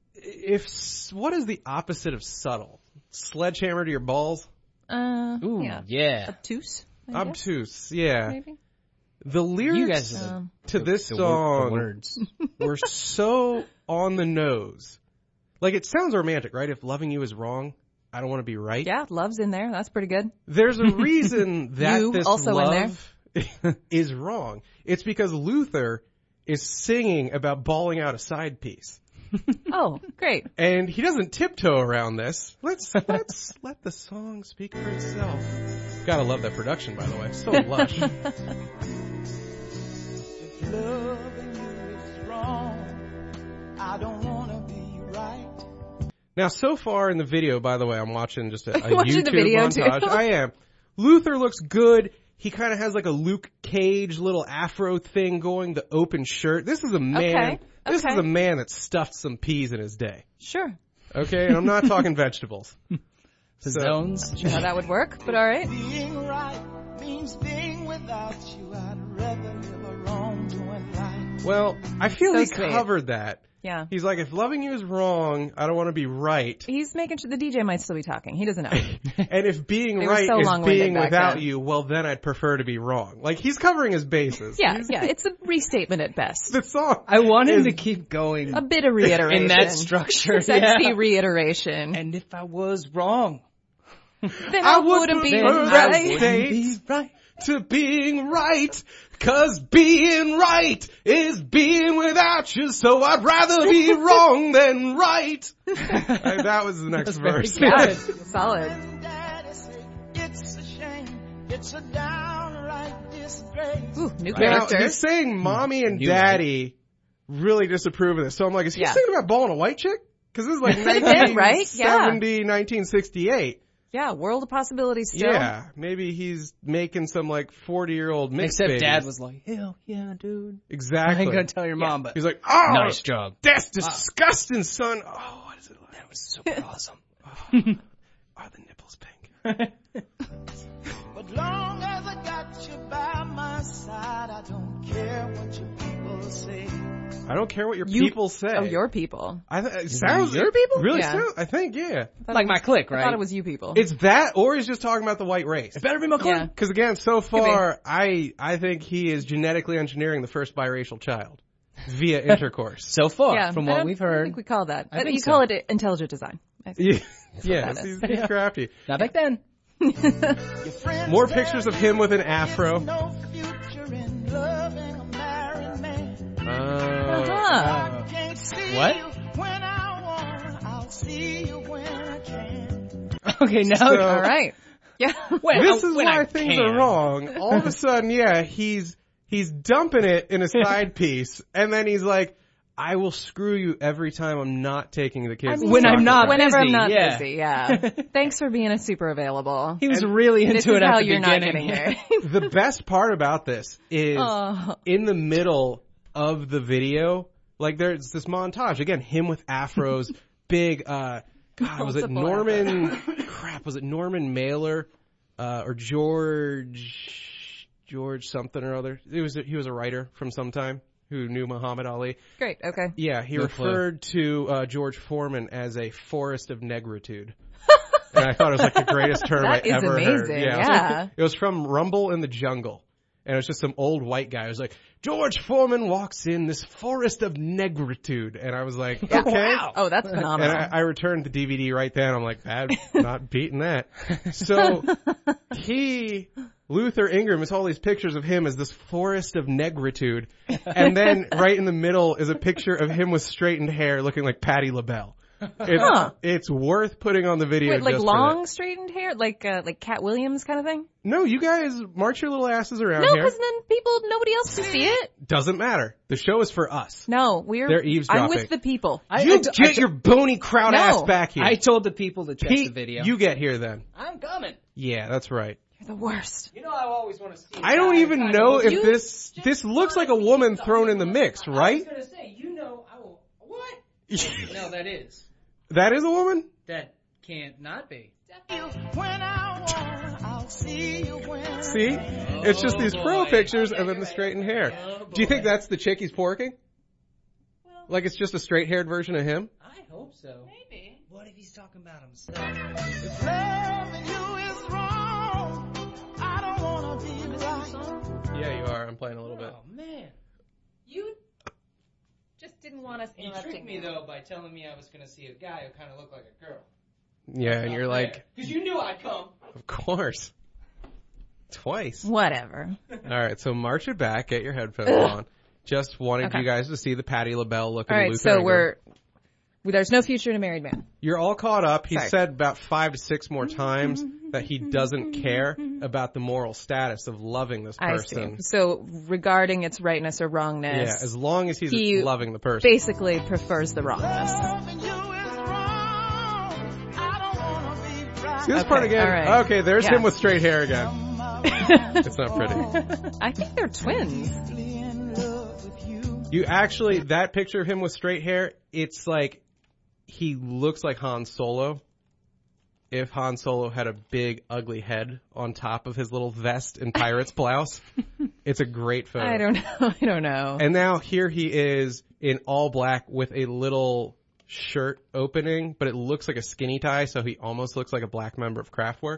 what is the opposite of subtle? Sledgehammer to your balls? Ooh, yeah. Obtuse? I guess, Obtuse, yeah. maybe? The lyrics You guys are to this the song words. were so on the nose. Like, it sounds romantic, right? If loving you is wrong, I don't want to be right. Yeah, love's in there. That's pretty good. There's a reason that You this also in love is wrong. It's because Luther is singing about balling out a side piece. Oh, great. And he doesn't tiptoe around this. Let's let the song speak for itself. Gotta love that production, by the way. So lush. If loving you is wrong, I don't want to be right. Now, so far in the video, by the way, I'm watching just a Watching YouTube the video, montage. too? I am. Luther looks good. He kind of has like a Luke Cage little afro thing going, the open shirt. This is a man. This is Okay. a man that stuffed some peas in his day. Sure. Okay? And I'm not talking vegetables. Zones. Sure how that would work, but all right. Being right means being without you. I'd rather live a wrongdoing life. Well, I feel So he sweet. covered that. Yeah. He's like, if loving you is wrong, I don't want to be right. He's making sure the DJ might still be talking. He doesn't know. And if being They were right so is long-winded being back without then. you, well, then I'd prefer to be wrong. Like, he's covering his bases. Yeah, yeah. It's a restatement at best. The song. I want him to keep going A bit of reiteration. in that structure. Sexy Yeah. reiteration. And if I was wrong, Then I wouldn't be prefer that right. state right. to being right. 'Cause being right is being without you, so I'd rather be wrong than right. That was the next verse. Yeah, solid. And Daddy said, it's a shame. It's a downright disgrace. Ooh, new Now, characters. he's saying mommy and New daddy really disapprove of this. So I'm like, is he Yeah. singing about balling a white chick? 'Cause this is like Could have been, right? Yeah. 1970, 1968. Yeah, world of possibilities still. Yeah, maybe he's making some like 40-year-old mixed Except babies. Dad was like, hell yeah, dude. I Exactly. ain't gonna tell your mom, but He's like, oh, nice job. that's disgusting, son. Oh, what is it like? That was super awesome. Are the nipples pink? But long as I got you by my side, I don't care what your people say. I don't care what your people say. Oh, your people. It sounds your people? Really Yeah. sounds, I think, yeah. Like my clique, I right? thought it was you people. It's that, or he's just talking about the white race. It better be my clique. Yeah. Because again, so far, I think he is genetically engineering the first biracial child via intercourse. So far, Yeah, from I what don't- we've I don't heard. think we call that. I think you so. call it intelligent design. I think. Yeah, that he's is. crafty. Not back then. Your friends More tell pictures of me him with an there's afro. no future in loving a married man. Huh. Can't see What? you when I want. I'll see you when I can. Okay, now. So- All right. Yeah. Wait, This is when why I things can. are wrong. All of a sudden, yeah, he's dumping it in a side piece, and then he's like, I will screw you every time I'm not taking the kids. I to mean, When I'm soccer not practice." Whenever I'm busy, not yeah. busy, yeah. Thanks for being a super available. He was really This into is it at how the you're not beginning. getting there. The best part about this is Oh. in the middle of the video, like there's this montage again, him with afros, big. God, was it Multiple Norman? Crap, was it Norman Mailer or George something or other? He was a writer from some time who knew Muhammad Ali. Great. Okay. Yeah, he No clue. referred to George Foreman as a forest of negritude. And I thought it was like the greatest term That I is ever heard. amazing, Yeah. yeah. It was from Rumble in the Jungle. And it was just some old white guy who was like, George Foreman walks in this forest of negritude. And I was like, okay. Oh, that's And phenomenal. I returned the DVD right then. I'm like, not beating that. So Luther Ingram has all these pictures of him as this forest of negritude. And then right in the middle is a picture of him with straightened hair looking like Patti LaBelle. It's worth putting on the video. Wait, like just for long that. straightened hair, like Cat Williams kind of thing? No, you guys march your little asses around No, here. because then nobody else can see it. Doesn't matter. The show is for us. No, They're eavesdropping. I'm with the people. You get your bony crowd No. ass back here. I told the people to check Pete, the video. you get here then. I'm coming. Yeah, that's right. You're the worst. You know I always want to see. I don't even know if You this looks like a woman thrown in the mix, I was right? gonna say, you know, I will. What? No, that is. That is a woman? That can't not be. When I want, I'll see you when I See? It's just these pro pictures and then the straightened hair. Do you think that's the chick he's porking? Like it's just a straight-haired version of him? I hope so. Maybe. What if he's talking about himself? If loving you is wrong, I don't wanna be right. Yeah, you are. I'm playing a little bit. Oh man, You just didn't want us you tricked me though by telling me I was gonna see a guy who kind of looked like a girl. Yeah, and you're like, because you knew I'd come. of course. Twice. Whatever. All right, so march it back. Get your headphones on. Just wanted Okay. you guys to see the Patti LaBelle looking All right, Luther so Ingram. there's no future in a married man. You're all caught up. He Sorry. said about 5 to 6 more times that he doesn't care about the moral status of loving this I person. see. So regarding its rightness or wrongness, Yeah, as long as he's he loving the person. basically prefers the wrongness. Loving you is wrong, I don't wanna be right. See this Okay, part again? all right. Okay, there's Yeah. him with straight hair again. It's not pretty. I think they're twins. In love with you. You actually, that picture of him with straight hair, it's like he looks like Han Solo. If Han Solo had a big, ugly head on top of his little vest and pirate's blouse. It's a great photo. I don't know. I don't know. And now here he is in all black with a little shirt opening, but it looks like a skinny tie, so he almost looks like a black member of Kraftwerk.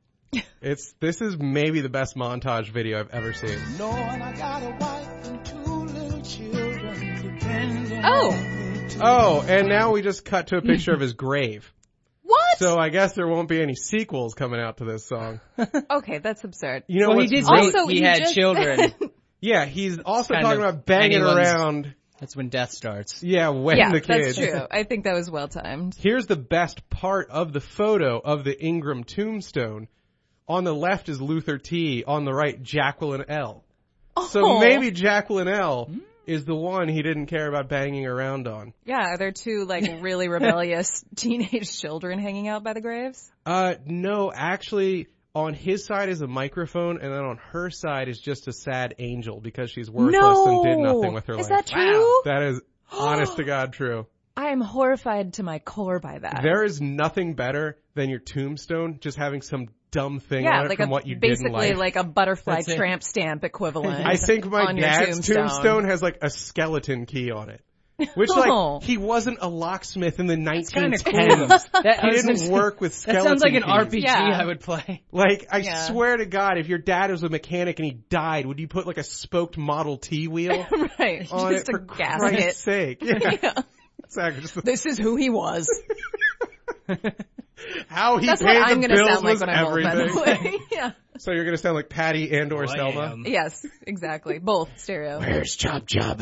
This is maybe the best montage video I've ever seen. Knowing I got a wife and 2 little children depending Oh. on me too. Oh, and now we just cut to a picture of his grave. What? So I guess there won't be any sequels coming out to this song. Okay, that's absurd. You know Well, he what's did really- say Also, he he had just- children. Yeah, he's also Kind talking of about banging anyone's- around. That's when death starts. Yeah, when Yeah, the kids. that's true. I think that was well timed. Here's the best part of the photo of the Ingram tombstone. On the left is Luther T. On the right, Jacqueline L. So Oh. maybe Jacqueline L. is the one he didn't care about banging around on. Yeah, are there two like really rebellious teenage children hanging out by the graves? No, actually, on his side is a microphone, and then on her side is just a sad angel because she's worthless and did nothing with her life. Is that true? That is honest to God true. I am horrified to my core by that. There is nothing better than your tombstone just having some dumb thing yeah, on it like from what you did in basically life. like a butterfly That's it. tramp stamp equivalent. I think my on your dad's tombstone has like a skeleton key on it. Which, Oh. like, he wasn't a locksmith in the Kinda 1920s. cool. He didn't work with That skeleton sounds like an keys. RPG Yeah. I would play. Like, I Yeah. swear to God, if your dad was a mechanic and he died, would you put like a spoked Model T wheel right, on just it a for gasket. Christ's sake? Yeah, Yeah. exactly. Just This is who he was. how he That's paid what I'm the going to bills sound like was when I'm old, by the everything. way. Yeah. So you're gonna sound like Patty and or Selma. Wham. Yes, exactly. Both stereo. Where's Chop Chop?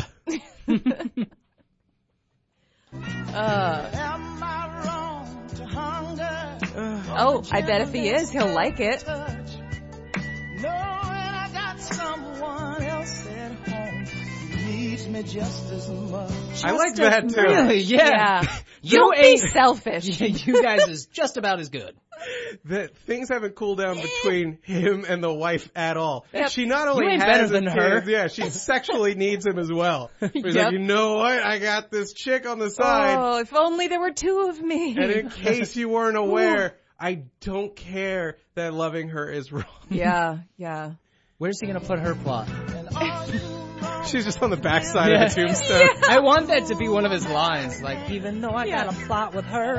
Am I wrong to hunger? Oh, I bet if he is, he'll like it. Touch. Knowing I got someone else at home who needs me just as much. I like that too. Really? Yeah. You Don't be ain't selfish. you guys is just about as good. That things haven't cooled down between him and the wife at all. Yep. She not only You ain't has better his than her. kids, yeah, she sexually needs him as well. He's Yep. like, you know what? I got this chick on the side, Oh, if only there were two of me. and in case you weren't aware, I don't care that loving her is wrong. Yeah, yeah. Where's he gonna put her plot? And are you wrong? She's just on the backside Yeah. of the tombstone. I want that to be one of his lines. Like, even though I got a plot with her.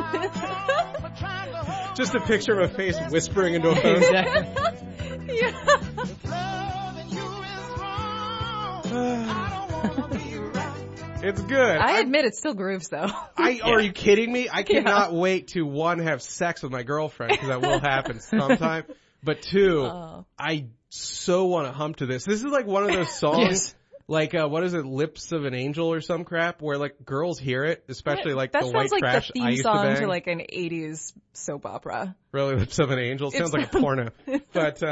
For trying to hold Just a picture of a face whispering into a phone. Exactly. Yeah. loving you is wrong. I don't wanna be right. It's good. I admit it still grooves though. Are you kidding me? I cannot wait to one, have sex with my girlfriend because that will happen sometime. But two, Oh. I so want to hump to this. This is like one of those songs, Yes. like what is it, Lips of an Angel or some crap, where like girls hear it, especially like that the sounds white like trash the theme I used song to bang. to like an 80s soap opera. Really, Lips of an Angel sounds like a porno, but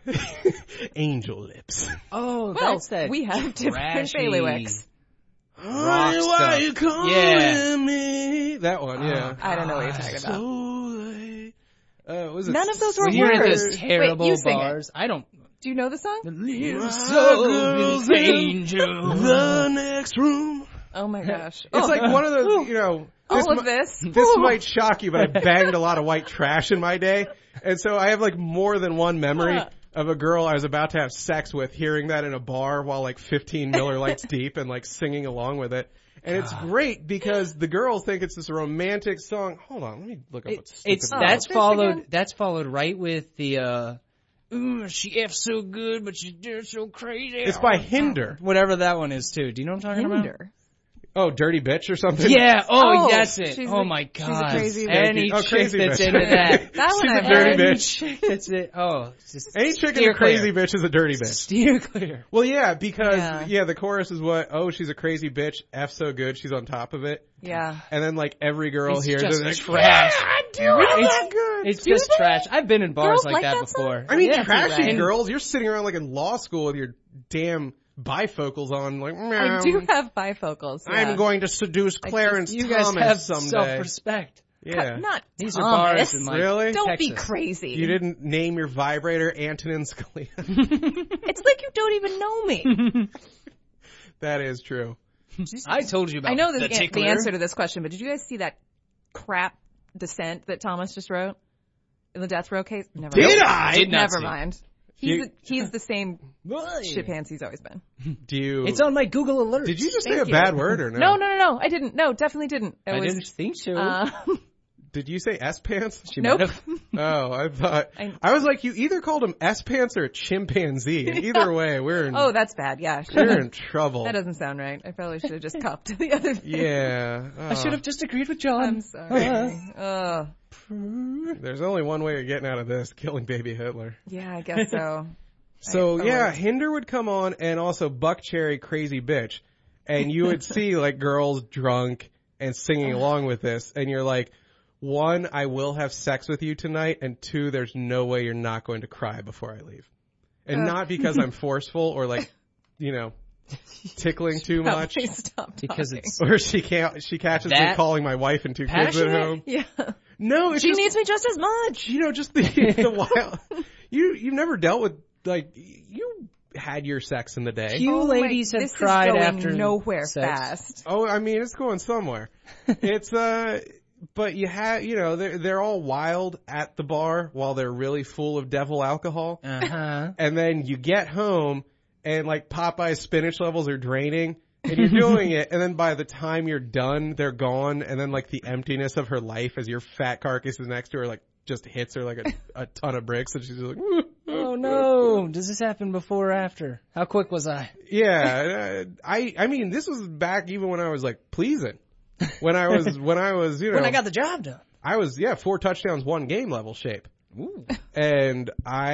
angel lips. Oh, Well, that's that. we have different trashy bailiwicks. rock Why stuff. you calling Yeah. me? That one, yeah. I don't know what you're talking about. So late. Was it None of those were When you're in words. those terrible Wait, you sing it. bars, I don't. Do you know the song? girls in angel. the next room. Oh my gosh. It's like one of those, you know. all of this. This might shock you, but I banged a lot of white trash in my day. And so I have like more than one memory of a girl I was about to have sex with hearing that in a bar while like 15 Miller Lights deep and like singing along with it. And it's great because the girls think it's this romantic song. Hold on, let me look up what stupid It's it that's this followed. again? That's followed right with the. She F so good, but she did so crazy. It's by Hinder. Whatever that one is too. Do you know what I'm talking about? Hinder. Oh, Dirty Bitch or something? Yeah. Oh, Oh, that's it. she's Oh a- my she's a God. crazy Any bitch. Oh, chick crazy that's bitch. into that. That one She's a I've dirty heard. bitch. Chick that's it. Oh, just Any chick in steer a crazy clear. bitch is a dirty bitch. Steer clear. Well, yeah, because, Yeah. the chorus is what, oh, she's a crazy bitch, F so good, she's on top of it. Yeah. And then, like, every girl It's hears just it. Like, trash. Yeah, good. It's just they? trash. I've been in bars Girls like like that that song? before. I mean, Yeah, trashy right. girls, you're sitting around, like, in law school with your damn bifocals on, like, I do have bifocals. Yeah. I'm going to seduce Clarence You guys Thomas have someday. self-respect. Yeah. Not These are Thomas. bars in like Really? Don't be Texas. crazy. You didn't name your vibrator Antonin Scalia. It's like you don't even know me. That is true. I told you about. I know the the tickler. answer to this question, but did you guys see that crap dissent that Thomas just wrote in the death row case? Never Did mind. I? Did not Never see it. mind. You- He's the same Boy. shitpants he's always been. Do you... It's on my Google alert. Did you just say Thank a you. bad word or no? No. I didn't. No, definitely didn't. It I was, didn't think so. Did you say S-pants? She nope. might have. Oh, I thought... I- I was like, you either called him S-pants or a chimpanzee. And either way, we're in, Oh, that's bad. Yeah. we're in trouble. That doesn't sound right. I probably should have just copped to the other thing. Yeah. I should have just agreed with John. I'm sorry. Ugh. There's only one way of getting out of this, killing baby Hitler. Yeah, I guess so. So, I- yeah, Hinder would come on and also Buck Cherry, Crazy Bitch. And you would see, like, girls drunk and singing along with this. And you're like, one, I will have sex with you tonight. And two, there's no way you're not going to cry before I leave. And not because I'm forceful or, like, you know, tickling too much, Please stop Because talking. it's or she catches me That calling my wife and 2 kids at passionate? home. Yeah. No, it's She just, needs me just as much. you know, just the wild. You've never dealt with, like, you had your sex in the day. few Oh ladies have this cried is going after nowhere sex. fast. Oh, I mean, it's going somewhere. It's, but you have, you know, they're all wild at the bar while they're really full of devil alcohol. Uh-huh. And then you get home and like Popeye's spinach levels are draining and you're doing it. And then by the time you're done, they're gone. And then like the emptiness of her life as your fat carcass is next to her, like just hits her like a ton of bricks. And she's just like, Oh no! Does this happen before or after? How quick was I? yeah. I mean, this was back even when I was like pleasing. When I was, you know, When I got the job done. I was, 4 touchdowns, 1 game level shape. Ooh. And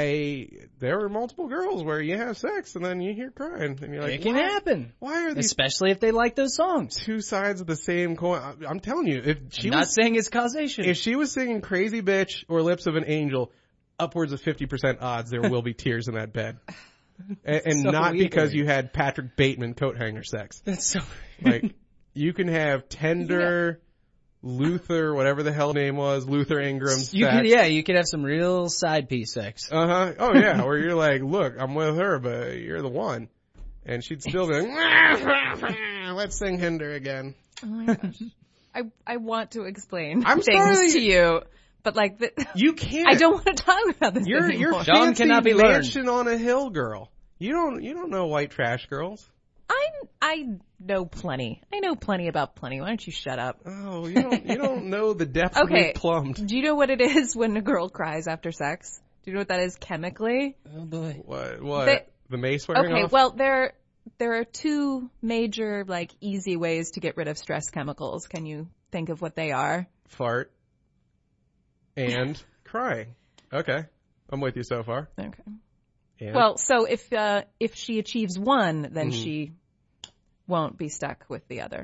there were multiple girls where you have sex and then you hear crying and you're like, It can happen. why are these Especially if they like those songs. two sides of the same coin? I'm telling you, if she I'm not was saying it's causation. if she was singing Crazy Bitch or Lips of an Angel, upwards of 50% odds there will be tears in that bed. And So not weird. because you had Patrick Bateman coat hanger sex. That's so Like, you can have tender Luther, whatever the hell name was, Luther Ingram's you sex. could, you could have some real side piece sex. Uh-huh. Oh, yeah, where you're like, look, I'm with her, but you're the one. And she'd still be like, let's sing Hinder again. Oh my gosh. I want to explain I'm things sorry. to you, but like You can't. I don't want to talk about this You're anymore. Dawn fancy cannot be learned. mansion on a hill girl. You don't know white trash girls. I know plenty. I know plenty about plenty. Why don't you shut up? Oh, you don't know the depths Okay. we've plumbed. Do you know what it is when a girl cries after sex? Do you know what that is chemically? Oh boy. What? The mace wearing Okay, off? well there are 2 major like easy ways to get rid of stress chemicals. Can you think of what they are? Fart. And crying. Okay. I'm with you so far. Okay. And? Well, so if she achieves one, then Mm-hmm. she won't be stuck with the other.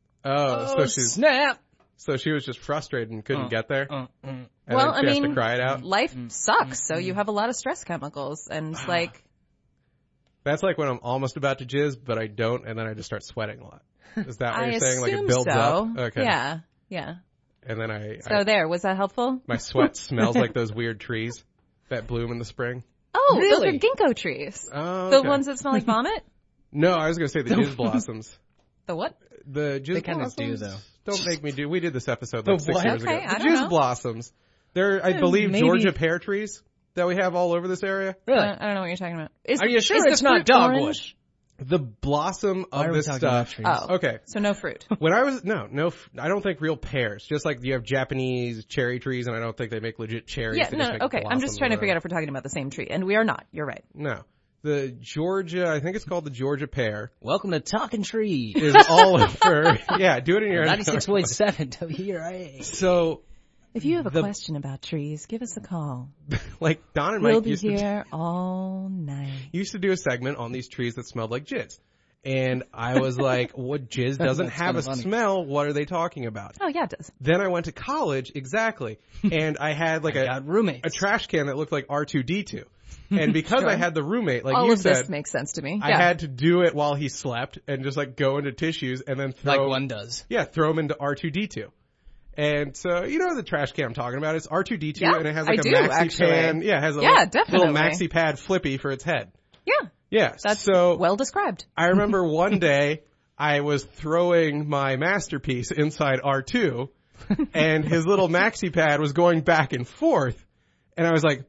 so she's snap. So she was just frustrated and couldn't get there. And Well, then she I has mean, to cry it out. life sucks, so you have a lot of stress chemicals, and like, That's like when I'm almost about to jizz, but I don't, and then I just start sweating a lot. Is that what I you're saying? Like it assume builds so. up? Okay. Yeah. And then So there, was that helpful? my sweat smells like those weird trees that bloom in the spring. Oh, Really? those are ginkgo trees. Oh, The okay. ones that smell like vomit? No, I was going to say the jizz blossoms. The what? The jizz They kinda blossoms? do, though. Don't make me do. We did this episode like The 6 what? years Okay, ago. I The don't jizz know. blossoms. They're, I believe, maybe- Georgia pear trees that we have all over this area. Really? I don't know what you're talking about. Are you sure is the it's not fruit dogwood? orange? The blossom Why of are we this talking stuff. about trees? Oh. Okay. So no fruit. When I was, I don't think real pears. Just like you have Japanese cherry trees, and I don't think they make legit cherries. Yeah, They no, just make okay. I'm just blossoms trying to or figure out if we're talking about the same tree, and we are not. You're right. No. The Georgia, I think it's called the Georgia pear, Welcome to Talking Tree. is all over. Yeah, do it in your own. 96.7 WRA. So, If you have a The- question about trees, give us a call. like, Don and We'll Mike be used here all night. to do a segment on these trees that smelled like jizz. And I was like, what jizz doesn't That's have a kinda funny. smell? What are they talking about? Oh yeah, it does. Then I went to college, exactly, and I had like Got a roommates. trash can that looked like R2-D2. And because I had the roommate, like All you of this said, makes sense to me. I Yeah. had to do it while he slept and just like go into tissues and then like throw one does. throw him into R2-D2. And so, you know the trash can I'm talking about? It's R2-D2 Yeah, and it has I like a do, maxi actually. pan. Yeah, it has a Yeah, little definitely. maxi pad flippy for its head. Yeah, Yeah. that's so well described. I remember one day I was throwing my masterpiece inside R2 and his little maxi pad was going back and forth. And I was like,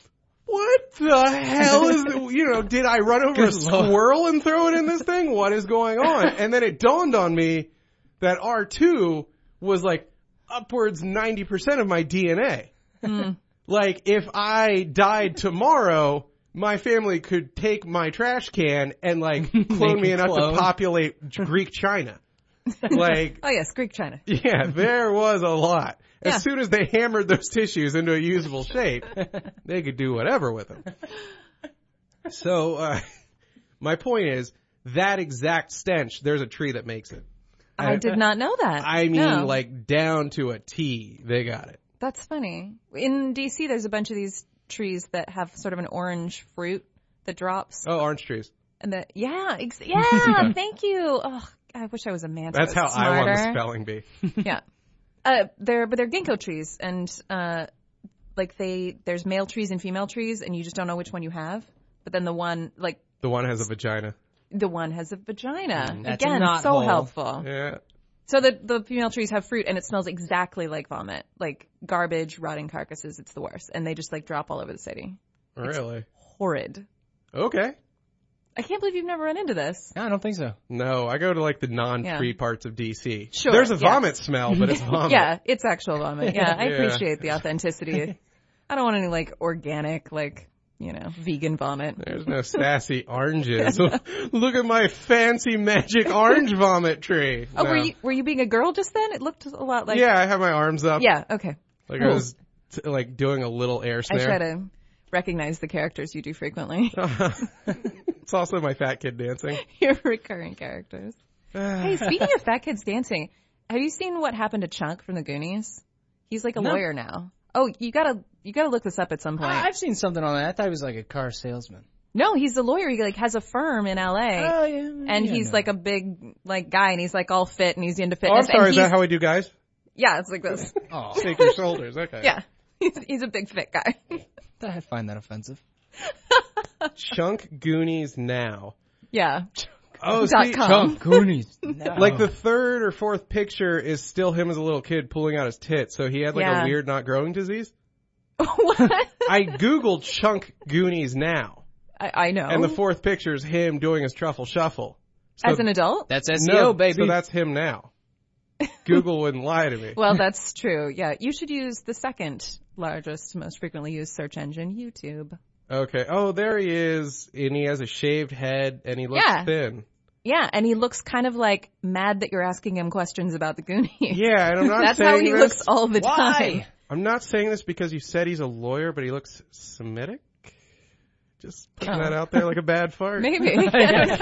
what the hell is, did I run over a Good Lord. squirrel and throw it in this thing? What is going on? And then it dawned on me that R2 was like upwards 90% of my DNA. Like if I died tomorrow, my family could take my trash can and like clone me a enough clone. to populate Greek China. Like, Oh yes, Greek China. yeah, there was a lot. As Yeah. soon as they hammered those tissues into a usable shape, they could do whatever with them. So, my point is, that exact stench, there's a tree that makes it. I did not know that. I mean, No. like, down to a T, they got it. That's funny. In DC, there's a bunch of these trees that have sort of an orange fruit that drops. Oh, orange trees. And thank you. Oh, I wish I was a man. That's how I want the spelling bee. Yeah. They're ginkgo trees, and there's male trees and female trees, and you just don't know which one you have. But then the one has a vagina. The one has a vagina. That's Again, not so whole. helpful. Yeah. So the female trees have fruit, and it smells exactly like vomit, like garbage, rotting carcasses. It's the worst, and they just drop all over the city. Really? Horrid. Okay. I can't believe you've never run into this. I don't think so. No, I go to the non-tree parts of DC. Sure, There's a vomit smell, but it's vomit. Yeah, it's actual vomit. Yeah, I Yeah. appreciate the authenticity. I don't want any organic, vegan vomit. There's no sassy oranges. Look at my fancy magic orange vomit tree. Oh, No. were you being a girl just then? It looked a lot like. Yeah, I have my arms up. Yeah. Okay. Like I was doing a little air I snare. try to recognize the characters you do frequently. It's also my fat kid dancing. Your recurring characters. Hey, speaking of fat kids dancing, have you seen what happened to Chunk from the Goonies? He's a lawyer now. Oh, you gotta look this up at some point. I've seen something on that. I thought he was like a car salesman. No, he's a lawyer. He has a firm in L.A. Oh, yeah. And he's a big guy, and he's all fit, and he's into fitness. Oh, I'm sorry. And Is that how we do, guys? Yeah, it's like this. Oh, Shake your shoulders. Okay. Yeah, he's a big fit guy. I find that offensive. Chunk Goonies now. Yeah. Oh, .com. Chunk Goonies. No. Like the third or fourth picture is still him as a little kid pulling out his tits. So he had Yeah. a weird not growing disease. What? I Googled Chunk Goonies now. I know. And the fourth picture is him doing his truffle shuffle. So, As an adult? That's SEO, no, baby. So that's him now. Google wouldn't lie to me. Well, that's true. Yeah, you should use the second largest, most frequently used search engine, YouTube. Okay. Oh, there he is. And he has a shaved head and he looks Yeah. thin. Yeah, and he looks kind of mad that you're asking him questions about the Goonies. Yeah, and I'm not That's saying how he this. looks all the Why? time. I'm not saying this because you said he's a lawyer, but he looks Semitic. Just putting that out there like a bad fart. Maybe. I don't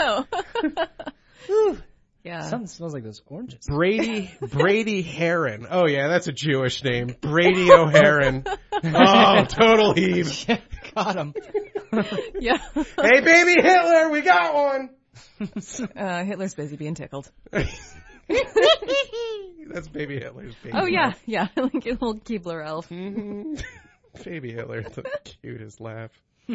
know. Yeah. Something smells like those oranges. Brady Heron. Oh yeah, that's a Jewish name. Brady O'Heron. Oh, total heave. Yeah, got him. Yeah. Hey, baby Hitler, we got one. Hitler's busy being tickled. That's baby Hitler's baby. Oh, yeah. Yeah. Like a little Keebler elf. Baby Hitler, the cutest laugh.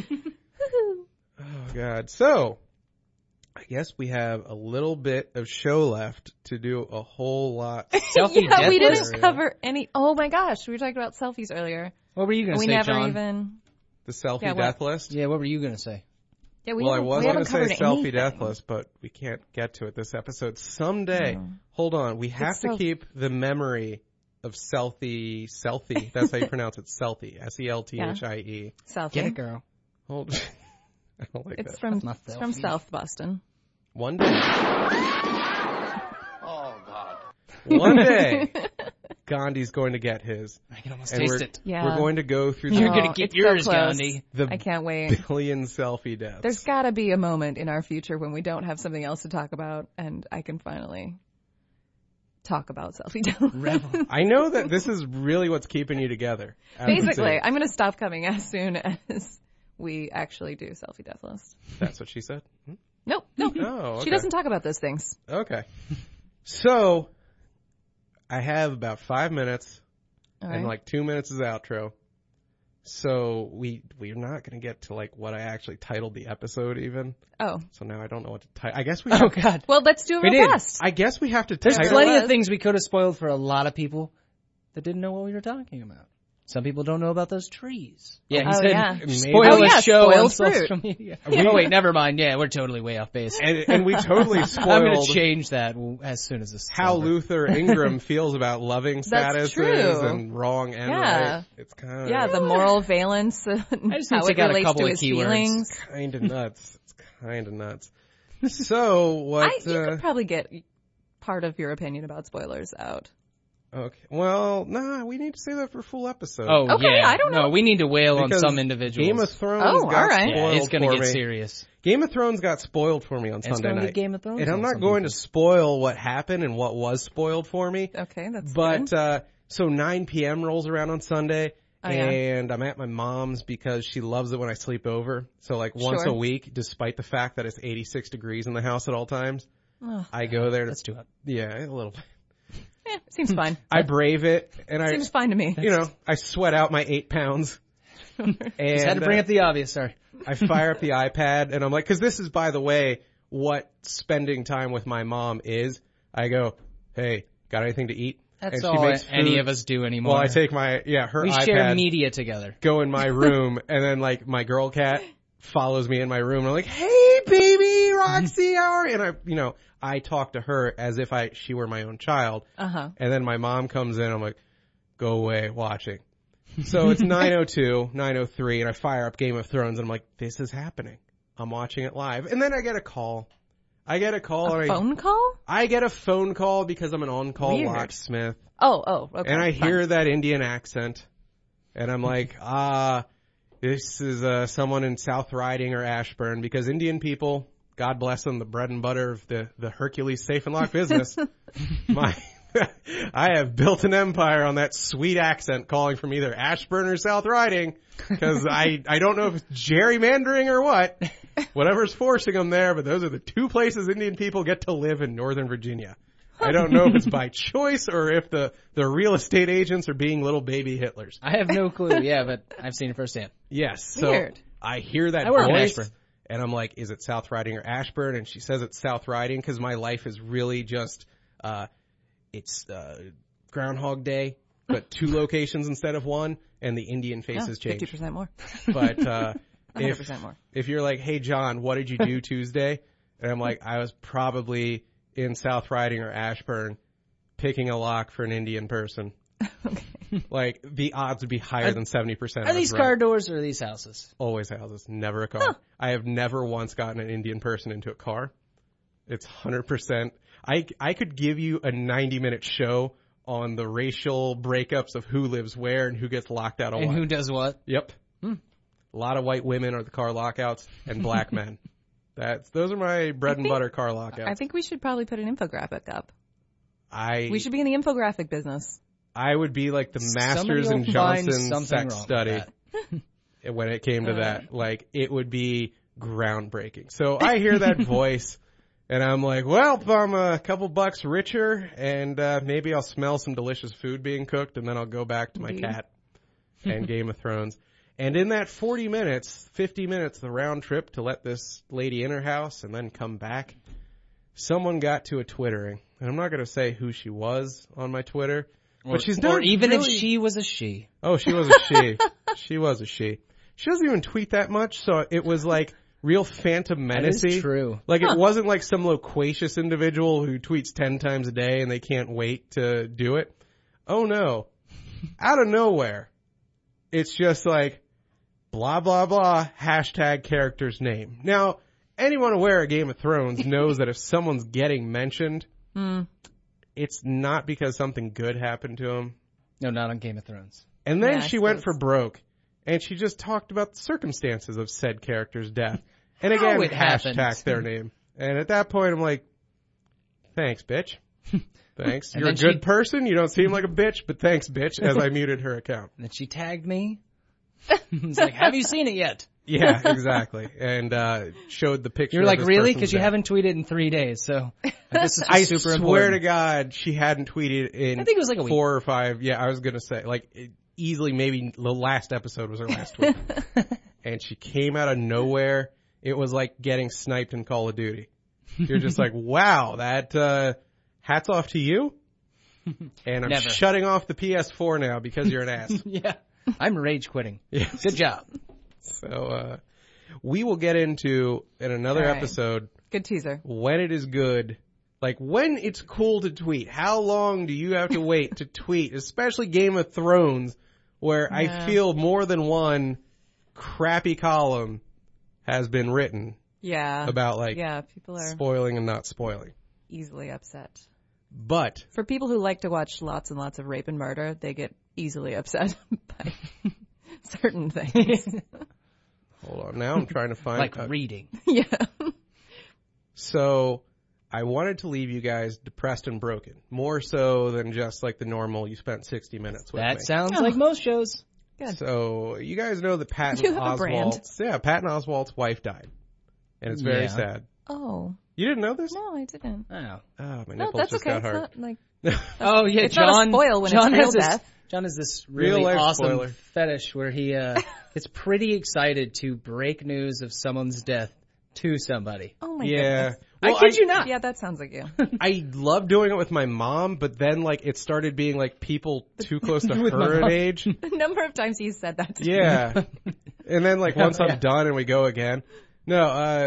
Oh God. So, I guess we have a little bit of show left to do a whole lot. Selfie Yeah, we deathless? didn't cover any. Oh my gosh, we were talking about selfies earlier. What were you going to We say, never John? even. The selfie Yeah, what? death list. Yeah, what were you going to say? Yeah, Well, I was going to say covered selfie anything. death list, but we can't get to it this episode. Someday. Hold on. We have to keep the memory of Selfie. That's how you pronounce it. Selfie. Selthie. Selfie. Get it, girl. Hold. I don't like It's that. from not it's from selfie. South Boston. One day. Oh, God. One day. Gandhi's going to get his. I can almost And taste we're, it. Yeah. we're going to go through You're the, going to get it's so yours, close. Gandhi. the I can't wait. billion selfie deaths. There's got to be a moment in our future when we don't have something else to talk about, and I can finally talk about selfie death. Rebel. I know that this is really what's keeping you together. out of the Basically, two. I'm going to stop coming as soon as we actually do selfie death list. That's what she said. No. Oh, okay. She doesn't talk about those things. Okay. So, I have about 5 minutes, All and right. 2 minutes is outro. So we're not going to get to what I actually titled the episode even. Oh. So now I don't know what to title. I guess we. Oh, God. Well, let's do it We real did. fast. I guess we have to There's title. plenty was. of things we could have spoiled for a lot of people that didn't know what we were talking about. Some people don't know about those trees. Yeah, he Oh, said yeah. spoil Oh, a yeah, show on spoiled fruit. social media. Oh, wait, never mind. Yeah, we're totally way off base. and we totally I'm going spoiled to change that as soon as this is how over. Luther Ingram feels about loving That's statuses true. and wrong and Yeah. right. It's kind of Yeah, the moral valence and just need how to it get a relates couple to of his keywords. feelings. kind of nuts. It's kind of nuts. So what? You could probably get part of your opinion about spoilers out. Okay. Well, nah, we need to say that for full episode. Oh, Okay, yeah. I don't know. No, we need to wail on Because some individuals. Game of Thrones Oh, got all right. spoiled yeah, it's going for to get me. serious. Game of Thrones got spoiled for me on It's Sunday going to night. get Game of Thrones. And I'm on not some going to people. spoil what happened and what was spoiled for me. Okay, that's But good. so 9 p.m. rolls around on Sunday, Oh, yeah. And I'm at my mom's because she loves it when I sleep over. So like once Sure. a week, despite the fact that it's 86 degrees in the house at all times, Ugh. I go there to, Let's do it. yeah, a little bit. Seems fine. I brave it and Seems fine to me. I sweat out my 8 pounds. And Just had to bring up the obvious, sorry. I fire up the iPad and I'm like, cause this is, by the way, what spending time with my mom is. I go, hey, got anything to eat? That's and she all makes any food. of us do anymore. Well, I take my, her we iPad, share media together. go in my room, and then like my girl cat follows me in my room and I'm like, hey baby, Roxy, how are you? And I talk to her as if she were my own child. Uh-huh. And then my mom comes in, I'm like, go away, watching. So it's 9:02, 9:03, and I fire up Game of Thrones and I'm like, this is happening. I'm watching it live. And then I get a call. A phone call? I get a phone call because I'm an on-call Weird. locksmith. Oh, okay. And I fine. hear that Indian accent. And I'm like, this is someone in South Riding or Ashburn, because Indian people, God bless them, the bread and butter of the Hercules Safe and Lock business. I have built an empire on that sweet accent calling from either Ashburn or South Riding, because I don't know if it's gerrymandering or what, whatever's forcing them there, but those are the two places Indian people get to live in Northern Virginia. I don't know if it's by choice or if the real estate agents are being little baby Hitlers. I have no clue, yeah, but I've seen it firsthand. Yes. So Weird. I hear that I work in voice Ashburn. and I'm like, is it South Riding or Ashburn? And she says it's South Riding because my life is really just, it's Groundhog Day, but 2 locations instead of 1, and the Indian faces change. 50% more. But 100% more. if you're like, hey John, what did you do Tuesday? And I'm like, I was probably in South Riding or Ashburn picking a lock for an Indian person. Okay. Like, the odds would be higher than 70%. Are these car doors or are these houses? Always houses, never a car. Huh. I have never once gotten an Indian person into a car. It's 100%. I could give you a 90-minute show on the racial breakups of who lives where and who gets locked out of And what. who does what? Yep. A lot of white women are the car lockouts and black men. Those are my bread and butter car lockouts. I think we should probably put an infographic up. I We should be in the infographic business. I would be like the Masters Somebody and will find Johnson something sex wrong with study that. when it came to that. Like, it would be groundbreaking. So I hear that voice and I'm like, well, I'm a couple bucks richer and maybe I'll smell some delicious food being cooked and then I'll go back to my Indeed. cat and Game of Thrones. And in that 40 minutes, 50 minutes, the round trip to let this lady in her house and then come back, someone got to a Twittering. And I'm not going to say who she was on my Twitter, but she's not Or even really... if she was a she. Oh, she was a she. She was a she. She doesn't even tweet that much, so it was like real Phantom That is Menace-y. true. Like, it wasn't like some loquacious individual who tweets 10 times a day and they can't wait to do it. Oh no. Out of nowhere. It's just like, blah, blah, blah, hashtag character's name. Now, anyone aware of Game of Thrones knows that if someone's getting mentioned, it's not because something good happened to him. No, not on Game of Thrones. And then Yeah, I she went suppose. for broke, and she just talked about the circumstances of said character's death. And How again, it happened. hashtag their name. And at that point, I'm like, thanks, bitch. Thanks. And You're a then good she- person. You don't seem like a bitch, but thanks, bitch, as I muted her account. And then she tagged me. It's like, have you seen it yet? Yeah, exactly. And showed the picture. You're of like, this really? person's Because you death. haven't tweeted in 3 days, so this is I super swear important. to God, she hadn't tweeted in I think it was like a week. 4 or 5. Yeah, I was going to say, like, easily maybe the last episode was her last tweet. And she came out of nowhere. It was like getting sniped in Call of Duty. You're just like, wow, that, hats off to you. And I'm Never. shutting off the PS4 now because you're an ass. Yeah. I'm rage quitting. Yes. Good job. So, we will get into in another All right. episode Good teaser. when it is good. Like, when it's cool to tweet. How long do you have to wait to tweet? Especially Game of Thrones, where I Yeah. feel more than one crappy column has been written Yeah. about, like, Yeah, people are spoiling and not spoiling. easily upset. But, For people who like to watch lots and lots of rape and murder, they get easily upset by certain things. hold on, now I'm trying to find... Like reading. Yeah. So, I wanted to leave you guys depressed and broken. More so than just, like, the normal, you spent 60 minutes with me. That sounds like most shows. Good. So you guys know that Patton You have a brand. Oswalt's wife died, and it's very Yeah. sad. Oh. You didn't know this? No, I didn't. Oh. Oh, my No, nipples that's just okay. got It's hard. not like Oh yeah, It's not a John. spoil when it's John real has this. death. John has this Real really life awesome spoiler. fetish where he gets pretty excited to break news of someone's death to somebody. oh my Yeah. goodness. Well, I kid you not. Yeah, that sounds like you. I love doing it with my mom, but then like it started being like people too close to With my her mom. age. The number of times he's said that to me. Yeah. And then like once Yeah. I'm done and we go again. No,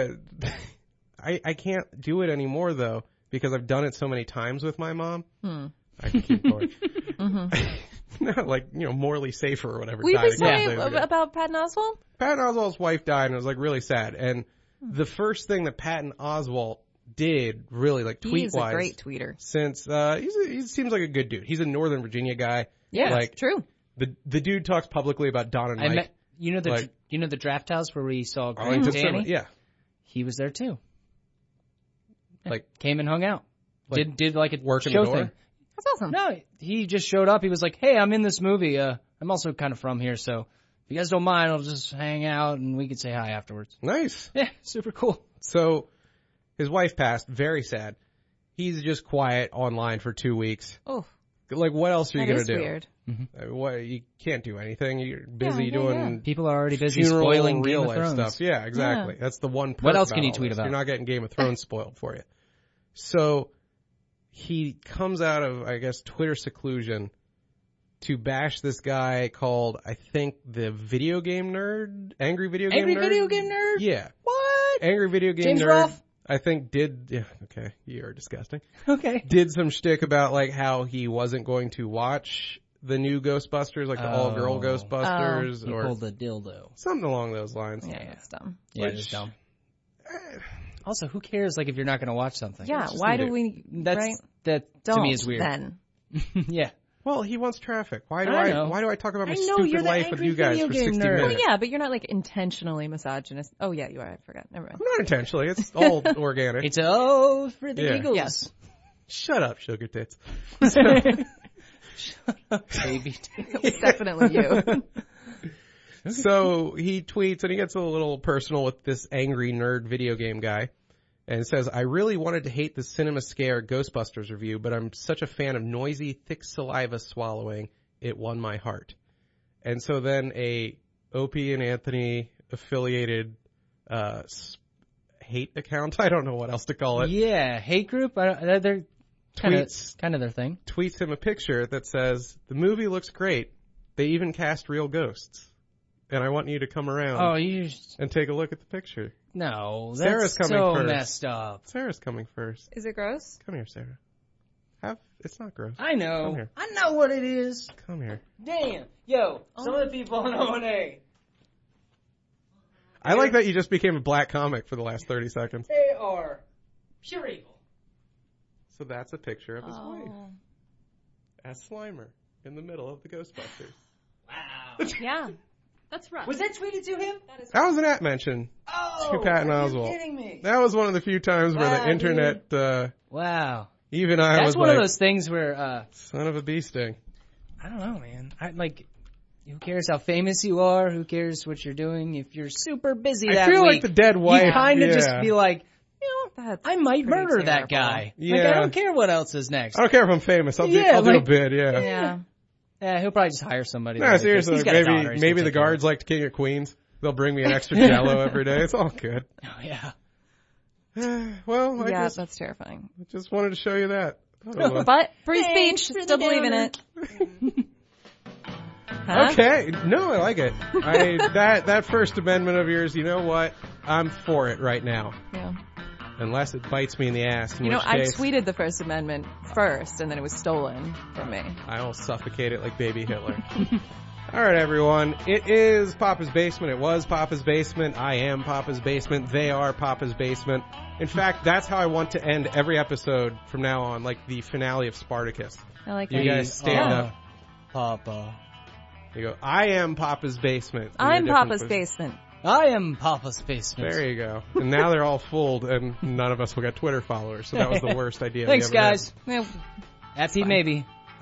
I can't do it anymore though because I've done it so many times with my mom. I can keep going. Not like, morally safer or whatever. Will you died please a tell couple me days ago. about Patton Oswalt? Patton Oswalt's wife died and it was like really sad. And the first thing that Patton Oswalt did really like tweet He's wise. a great tweeter. Since he seems like a good dude. He's a Northern Virginia guy. Yeah, like true. the dude talks publicly about Don and I Mike. met like- the draft house where we saw Green Arlington Danny. Cinema. Yeah, He was there too. like Came and hung out. Like, did like a working show the door? thing. That's awesome. No, he just showed up. He was like, "Hey, I'm in this movie. I'm also kind of from here, so if you guys don't mind, I'll just hang out and we could say hi afterwards." nice. Yeah, super cool. So his wife passed. Very sad. He's just quiet online for 2 weeks. Oh, Like, what else are you that gonna is do? weird. What, you can't do anything. You're busy Yeah, doing People are already busy funeral, spoiling real Game of life Thrones. stuff. Yeah, exactly. That's the one. What perk else can about you all tweet this. about? You're not getting Game of Thrones spoiled for you. So he comes out of, I guess, Twitter seclusion to bash this guy called, I think, the Video Game Nerd, Angry Video Game Angry Nerd. Video Game Nerd? Yeah, What? Angry Video Game James Nerd. Rolfe? I think okay, you are disgusting. Okay. Did some shtick about like how he wasn't going to watch the new Ghostbusters, like the all-girl Oh. Ghostbusters, He or pulled the dildo. something along those lines. Yeah, that's dumb. Yeah, Which- it's dumb. Also, who cares? Like, if you're not going to watch something. Yeah, just why need do to- we? That's right? that Don't to me is weird. then. Yeah. Well, he wants traffic. Why do I know. Why do I talk about my I know, stupid you're the life with angry you guys video for game 60 nerd. minutes? Well, yeah, but you're not like intentionally misogynist. Oh yeah, you are. I forgot. Never mind. Not intentionally. It's all organic. It's for the Yeah. giggles. Yes. Shut up, sugar tits. Baby. It's definitely you. So he tweets and he gets a little personal with this angry nerd video game guy and says, I really wanted to hate the Cinema Scare Ghostbusters review, but I'm such a fan of noisy, thick saliva swallowing. It won my heart. And so then a Opie and Anthony affiliated hate account, I don't know what else to call it, Yeah, hate group. They're tweets kind of their thing. tweets him a picture that says, the movie looks great. They even cast real ghosts. And I want you to come around Oh, you and take a look at the picture. no. That's Sarah's coming so first. messed up. Sarah's coming first. Is it gross? Come here, Sarah. It's not gross. I know. Come here. I know what it is. Come here. Damn. Yo, some of the people on O&A, I like that you just became a black comic for the last 30 seconds. they are pure evil. So that's a picture of his wife Oh. as Slimer in the middle of the Ghostbusters. Wow. Yeah. That's rough. Was that tweeted to him? That was an at mention Oh, to Patton are Oswalt. you kidding me? That was one of the few times where Wow, the internet, Wow. even I That's was one like, of those things where, son of a bee sting. I don't know, man. Who cares how famous you are? Who cares what you're doing? If you're super busy I that feel week, like the dead wife. you kind of yeah. just be like, That's I might pretty murder that terrible. guy. Like, Yeah. I don't care what else is next. I don't care if I'm famous. I'll do Yeah, a like- bid, yeah. Yeah. Yeah, he'll probably just hire somebody. No, later, 'cause seriously, he's got a daughter, maybe he's maybe gonna the take care of guards like King of Queens. They'll bring me an extra Jello every day. It's all good. it. Oh, yeah. Well, I Yeah, just, that's terrifying. just wanted to show you that. Oh, But free Thanks speech, for the still believe in donor. it. Huh? Okay, no, I like it. That First Amendment of yours, you know what? I'm for it right now. Yeah. Unless it bites me in the ass, in You know, which I case tweeted the First Amendment first, and then it was stolen from me. I'll suffocate it like baby Hitler. All right, everyone. It is Papa's Basement. It was Papa's Basement. I am Papa's Basement. They are Papa's Basement. In fact, that's how I want to end every episode from now on, like the finale of Spartacus. I like You that. guys stand Yeah. up. Papa. You go, I am Papa's Basement. in I'm your different Papa's positions. basement. I am Papa's basement. There you go. And now they're all fooled, and none of us will get Twitter followers, so that was the worst idea. Thanks, we ever had. guys. Well, Happy maybe.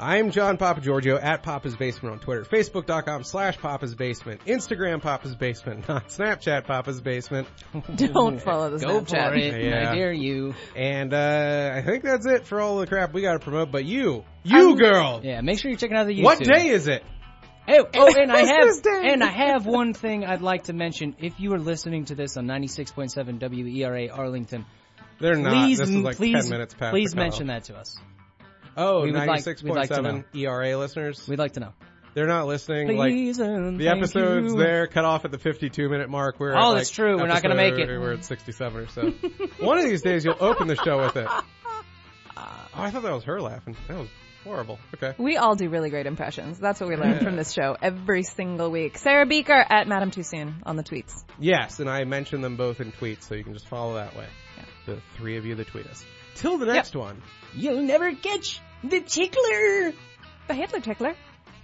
I'm John Papagiorgio at Papa's Basement on Twitter, Facebook.com/Papa's Basement, Instagram Papa's Basement, not Snapchat Papa's Basement. Don't follow the Go Snapchat. for it. Yeah. I dare you. And I think that's it for all the crap we got to promote. But you girl, Yeah, make sure you're checking out the YouTube. what day is it? Oh, and Christmas Day. I have one thing I'd like to mention. If you are listening to this on 96.7 WERA Arlington, They're not. please, This is like please, 10 minutes past. please the cutoff. mention that to us. Oh, We would like- 96.7 we'd like to know. ERA listeners. We'd like to know. They're not listening. Please like and the thank episode's you. there, cut off at the 52-minute mark. We're Oh, at, that's true. We're not gonna make it. We're at 67 or so. One of these days, you'll open the show with it. Oh, I thought that was her laughing. That was horrible. Okay. We all do really great impressions. That's what we learn from this show every single week. Sarah Beaker at Madame Too Soon on the tweets. Yes, and I mentioned them both in tweets, so you can just follow that way. Yeah. The three of you that tweet us. Till the next one. You'll never catch the tickler. The Hitler Tickler.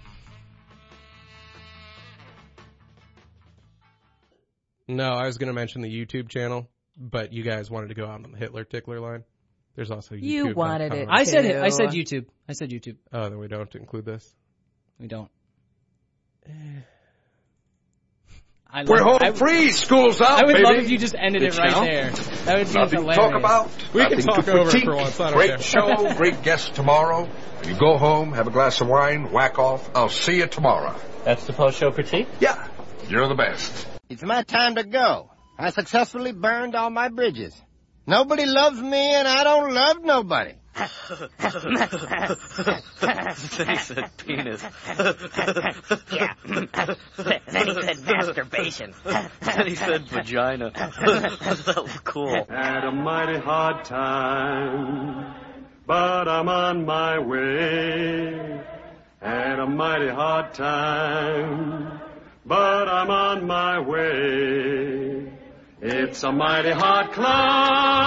No, I was going to mention the YouTube channel, but you guys wanted to go out on the Hitler Tickler line. There's also YouTube. You wanted it. I said Ew. I said YouTube. I said YouTube. Oh, then we don't include this. We don't. We're home free. School's out, I would baby. love if you just ended It's it right now. there. That would be Nothing to hilarious. talk about. We can nothing talk to over it critique. for once, I don't Great care. show, great guest tomorrow. You go home, have a glass of wine, whack off. I'll see you tomorrow. That's the post-show critique? Yeah, you're the best. It's my time to go. I successfully burned all my bridges. Nobody loves me, and I don't love nobody. Then he said penis. Yeah. Then he said masturbation. Then he said vagina. That was cool. Had a mighty hard time, but I'm on my way. Had a mighty hard time, but I'm on my way. It's a mighty hard climb.